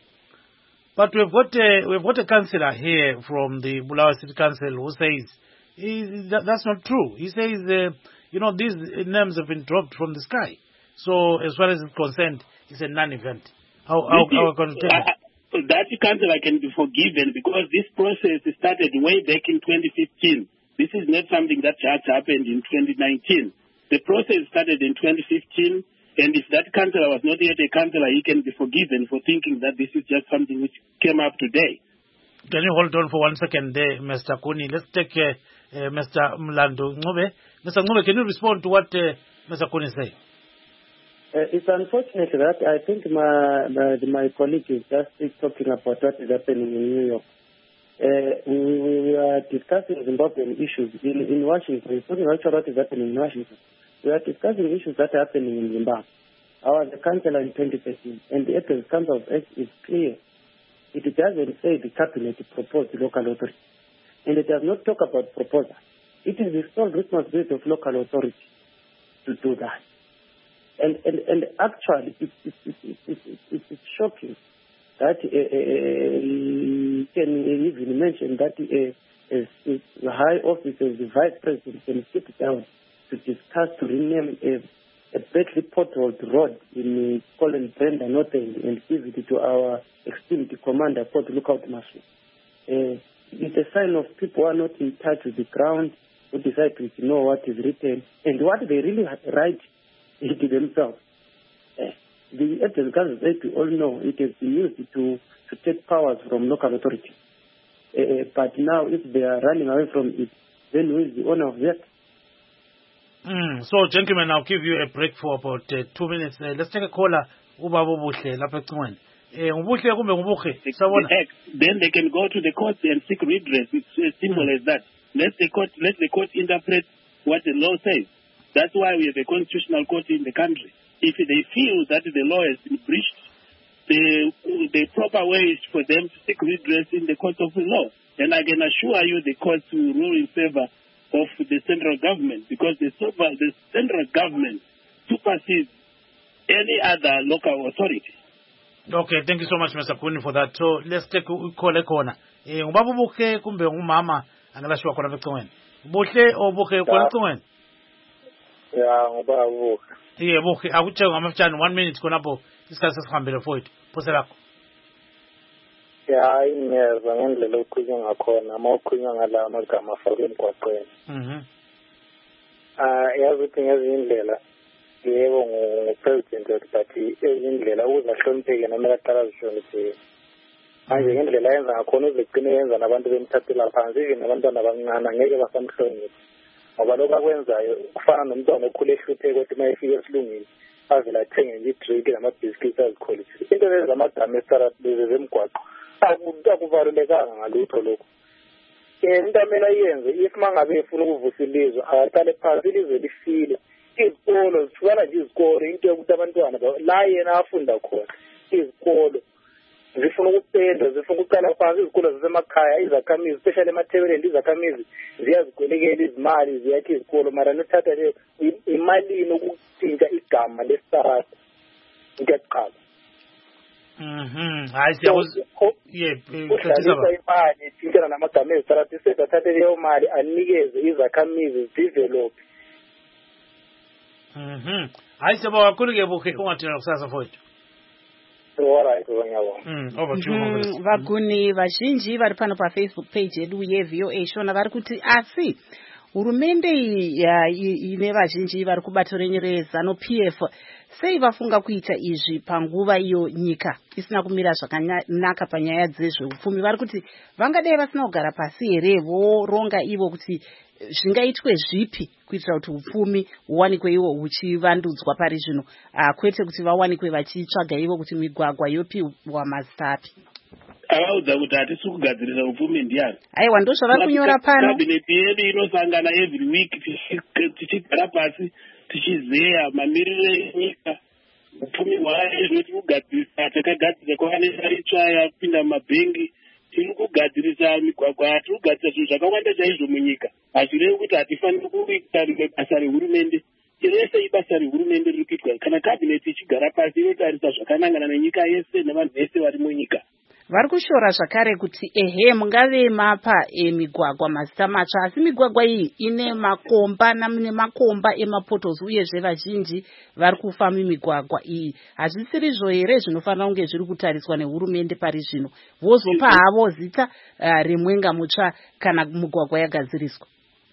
[SPEAKER 1] But we've got a, we've got a councillor here from the Bulawayo City Council who says he, that, that's not true. He says, uh, you know, these names have been dropped from the sky. So as far as it's concerned, it's a non-event. How, how, how are we going to take it?
[SPEAKER 10] That councillor can be forgiven because this process started way back in twenty fifteen. This is not something that just happened in twenty nineteen. The process started in twenty fifteen, and if that councillor was not yet a councillor, he can be forgiven for thinking that this is just something which came up today.
[SPEAKER 1] Can you hold on for one second there, Mister Kuni? Let's take uh, uh, Mister Mlando Ngube. Mister Ngube, can you respond to what uh, Mister Kuni said?
[SPEAKER 3] Uh, it's unfortunate that I think my, my my colleague is just talking about what is happening in New York. Uh, we, we, we are discussing Zimbabwean issues in, in Washington. We're talking about what is happening in Washington. We are discussing issues that are happening in Zimbabwe. I was a councillor in twenty thirteen, and the Urban Council Act is clear. It doesn't say the cabinet proposed local authority, and it does not talk about proposal. It is the sole responsibility of local authority to do that. And, and, and actually, it's, it's, it's, it's, it's, it's shocking that uh, uh, you can even mention that uh, uh, the high officers, the vice president, can sit down to discuss to rename a, a badly potholed road in uh, Colin Brenda Northern and give it to our esteemed commander, Port Lookout Marshal. Uh, it's a sign of people who are not in touch with the ground, who decide to ignore what is written and what they really write to themselves. Uh, the Urban Council, as we all know, it has been used to, to take powers from local authorities. Uh, but now, if they are running away from it, then who is the owner of that?
[SPEAKER 1] Mm, so, gentlemen, I'll give you a break for about uh, two minutes. Uh, let's take a caller.
[SPEAKER 10] Then they can go to the court and seek redress. It's as simple mm. as that. Let the court let the court interpret what the law says. That's why we have a constitutional court in the country. If they feel that the law has been breached, the the proper way is for them to seek redress in the court of the law. And I can assure you the courts will rule in favor of the central government, because the, super, the central government supersedes any other local authority.
[SPEAKER 1] Okay, thank you so much, Mister Kuni, for that. So let's take a call a corner. Ubabu buke kumbe umama angalashwa khona becongweni. Buhle obuke khona becongweni.
[SPEAKER 11] Yeah, ubabu buke.
[SPEAKER 1] Yeah, buke. Akutshela ngamafutshane one minute khona lapho isikhathi sesihambile mfowethu. Phose lakho.
[SPEAKER 11] Yeah, ingeza ngendlela okukhulunywa ngakhona, uma ukukhulunywa ngala amagama afakwe emgwaqweni.
[SPEAKER 1] Mhm.
[SPEAKER 11] Ah, yazi ukuthi ngezindlela yebo ngu-president but izindlela ukuze ahlonipheke noma aqala zihlonipheke. Manje ngendlela yenza ngakhona uzegcine yenza nabantu bemthathela phansi, even abantwana abancane angeke basamhloniphe. Ngoba lokho akwenzayo kufana nomntwana okhule ehlupheke kodwa uma efika esilungwini avela athenge nje i-drink namabhiskiti azikholisi. Into lezi amagama esitaratibeze zemgwaqo akubalulekanga ngalutho lokho. Um into amele ayenze if uma ngabe efuna ukuvusa ilizwe akaqale phansi ilizwe lifile. Izikolo zithukana nje izikolo into yokuthi abantwana la yena afunda khona izikolo zifuna ukupenda zifuna ukuqala phansi izikolo zasemakhaya izakhamizi especially emathebeleni izakhamizi ziyazigwelekela izimali ziyakha izikolo mara nothatha le imalini ukuthinta igama lesarata into yokuqala.
[SPEAKER 1] Mhm. Hayi siyakuza yeah
[SPEAKER 11] uthatha imali thintana namagama ezarata isethathe leyo mali anikeze izakhamizi develop.
[SPEAKER 1] Mhm. Hayi siyabonga kakhulu ke buke ungathina kusasa mfowethu.
[SPEAKER 11] Alright, ngiyabonga.
[SPEAKER 1] Mm, over to you.
[SPEAKER 2] Vaguni vazhinji vari pano paFacebook page yedu yeV O A Shona vari kuti asi hurumende ine vazhinji vari kubato renyu rezano P F sei vafunga kuita izvi panguva iyo nyika isina kumira zvakanaka panyaya dzezveupfumi. Vari kuti vangadai vasina kugara pasi here voronga ivo kuti zvingaitwe zvipi kuitira kuti upfumi huwanikwe ivo huchivandudzwa pari zvino, kwete kuti vawanikwe vachitsvaga ivo kuti migwagwa yopiwa mazita api.
[SPEAKER 10] Avaudza kuti hatisi kugadzirisa upfumi ndiani.
[SPEAKER 2] Aiwa ndo zvavari kunyora pano.
[SPEAKER 10] Kabineti yedu inosangana every week tichigara pasi tichizeya mamiriro enyika upfumi hwayo zvinoti kugadzirisa takagadzirisa kwavanesa ritsva yapinda mumabhengi tiri kugadzirisa migwagwa hatiri kugadzirisa zvinhu zvakawanda chaizvo munyika. Hazvirevi kuti hatifaniri kuita rimwe basa rehurumende. Rese ibasa rehurumende riri kuitwa kana kabineti ichigara pasi inotarisa zvakanangana nenyika yese nevanhu vese vari munyika.
[SPEAKER 2] Vari kushora zvakare kuti ehe mungave mapa emigwagwa mazita matsva asi migwagwa iyi ine makomba namune makomba emapotos uyezve vazhinji vari kufa mumigwagwa iyi. Hazvisirizvo here zvinofanira kunge zviri kutariswa nehurumende pari zvino vozopa havo zita uh, remwenga mutsva kana mugwagwa yagadziriswa.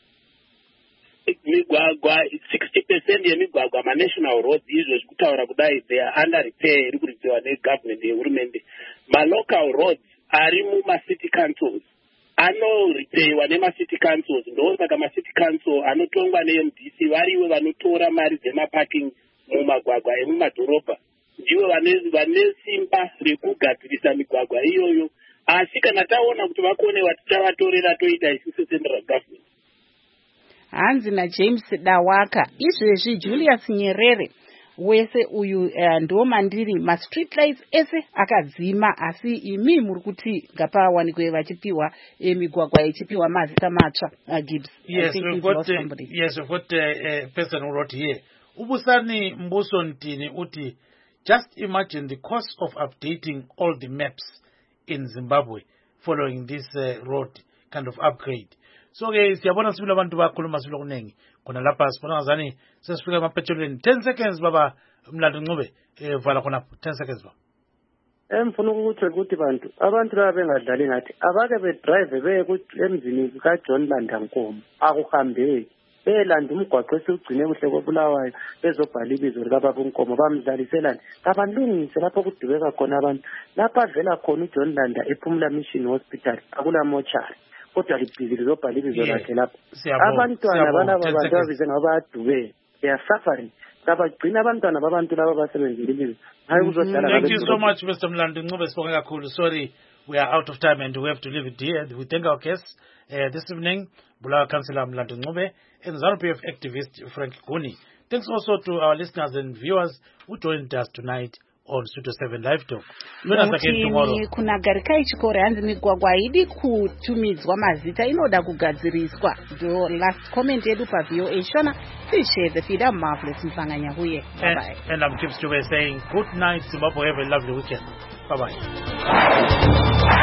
[SPEAKER 10] Migwagwa sixty percent yemigwagwa ma-national roads izvo zvikutaura kudai they are under repair iri kuridziwa negovernment yehurumende. Ma-local roads ari muma-city councils anoripeiwa nema-city councils. Ndosaka ma-city council anotongwa ne-M D C variwe vanotora mari dzemaparking mumagwagwa emumadhorobha ndivo vane simba rekugadzirisa migwagwa iyoyo. Asi kana taona kuti vakonewa tichavatorera toita isusu central government.
[SPEAKER 2] Hanzi naJames Dawaka izvezvi Julius Nyerere wese uyu uh, ndo mandiri ma-street lights ese akadzima asi imi muri kuti ngapawanikwe vachipiwa emigwagwa ichipiwa mazita matsva. uh, Gibbs.
[SPEAKER 1] Yes, we've got, uh, yes, we've got a uh, person who wrote here. Ubusani Mbuso Ntini uti, just imagine the cost of updating all the maps in Zimbabwe following this uh, road kind of upgrade. So ke siyabona sibula abantu bakhuluma sibula kunengi khona lapha sibona ngazani sesifika emapetroleni. Ten seconds baba Mlando Ncube eh vala khona ten seconds ba.
[SPEAKER 3] Emfuna ukuthi ukuthi bantu abantu laba bengadlali ngathi abake be drive beye emzini ka John Landankomo akuhambeki belanda umgwaqo esugcine kuhle kobulawayo bezobhala ibizo lika baba uNkomo bamdlaliselana kabalungise lapho kudubeka khona abantu lapha avela khona uJohn Landa ePhumula Mission Hospital akula mochari kodwa libhizile zobhala ibizo lakhe lapho abantwana balaba bantu abize ngabadube they are suffering kabagcina abantwana babantu laba basebenzile ibizo hayi kuzodala.
[SPEAKER 1] Thank you so much Mister Mlando Ncube sibonge kakhulu. Sorry we are out of time and we have to leave it here. We thank our guests uh, this evening, Bulawayo Councillor Mlando Ncube and ZANU P F activist Frank Guni. Thanks also to our listeners and viewers who joined us tonight on Studio seven Live Talk. Join us again tomorrow.
[SPEAKER 2] Kuna garika ichikore hanzi migwagwa haidi kutumidzwa mazita, inoda kugadziriswa. The last comment yedu pa V O A Shona. Please share the feed. I'm Marvelous Mfanganya Huye. Bye-bye.
[SPEAKER 1] And, and I'm Chips Chube saying good night, Zimbabwe. Have a lovely weekend. Bye-bye.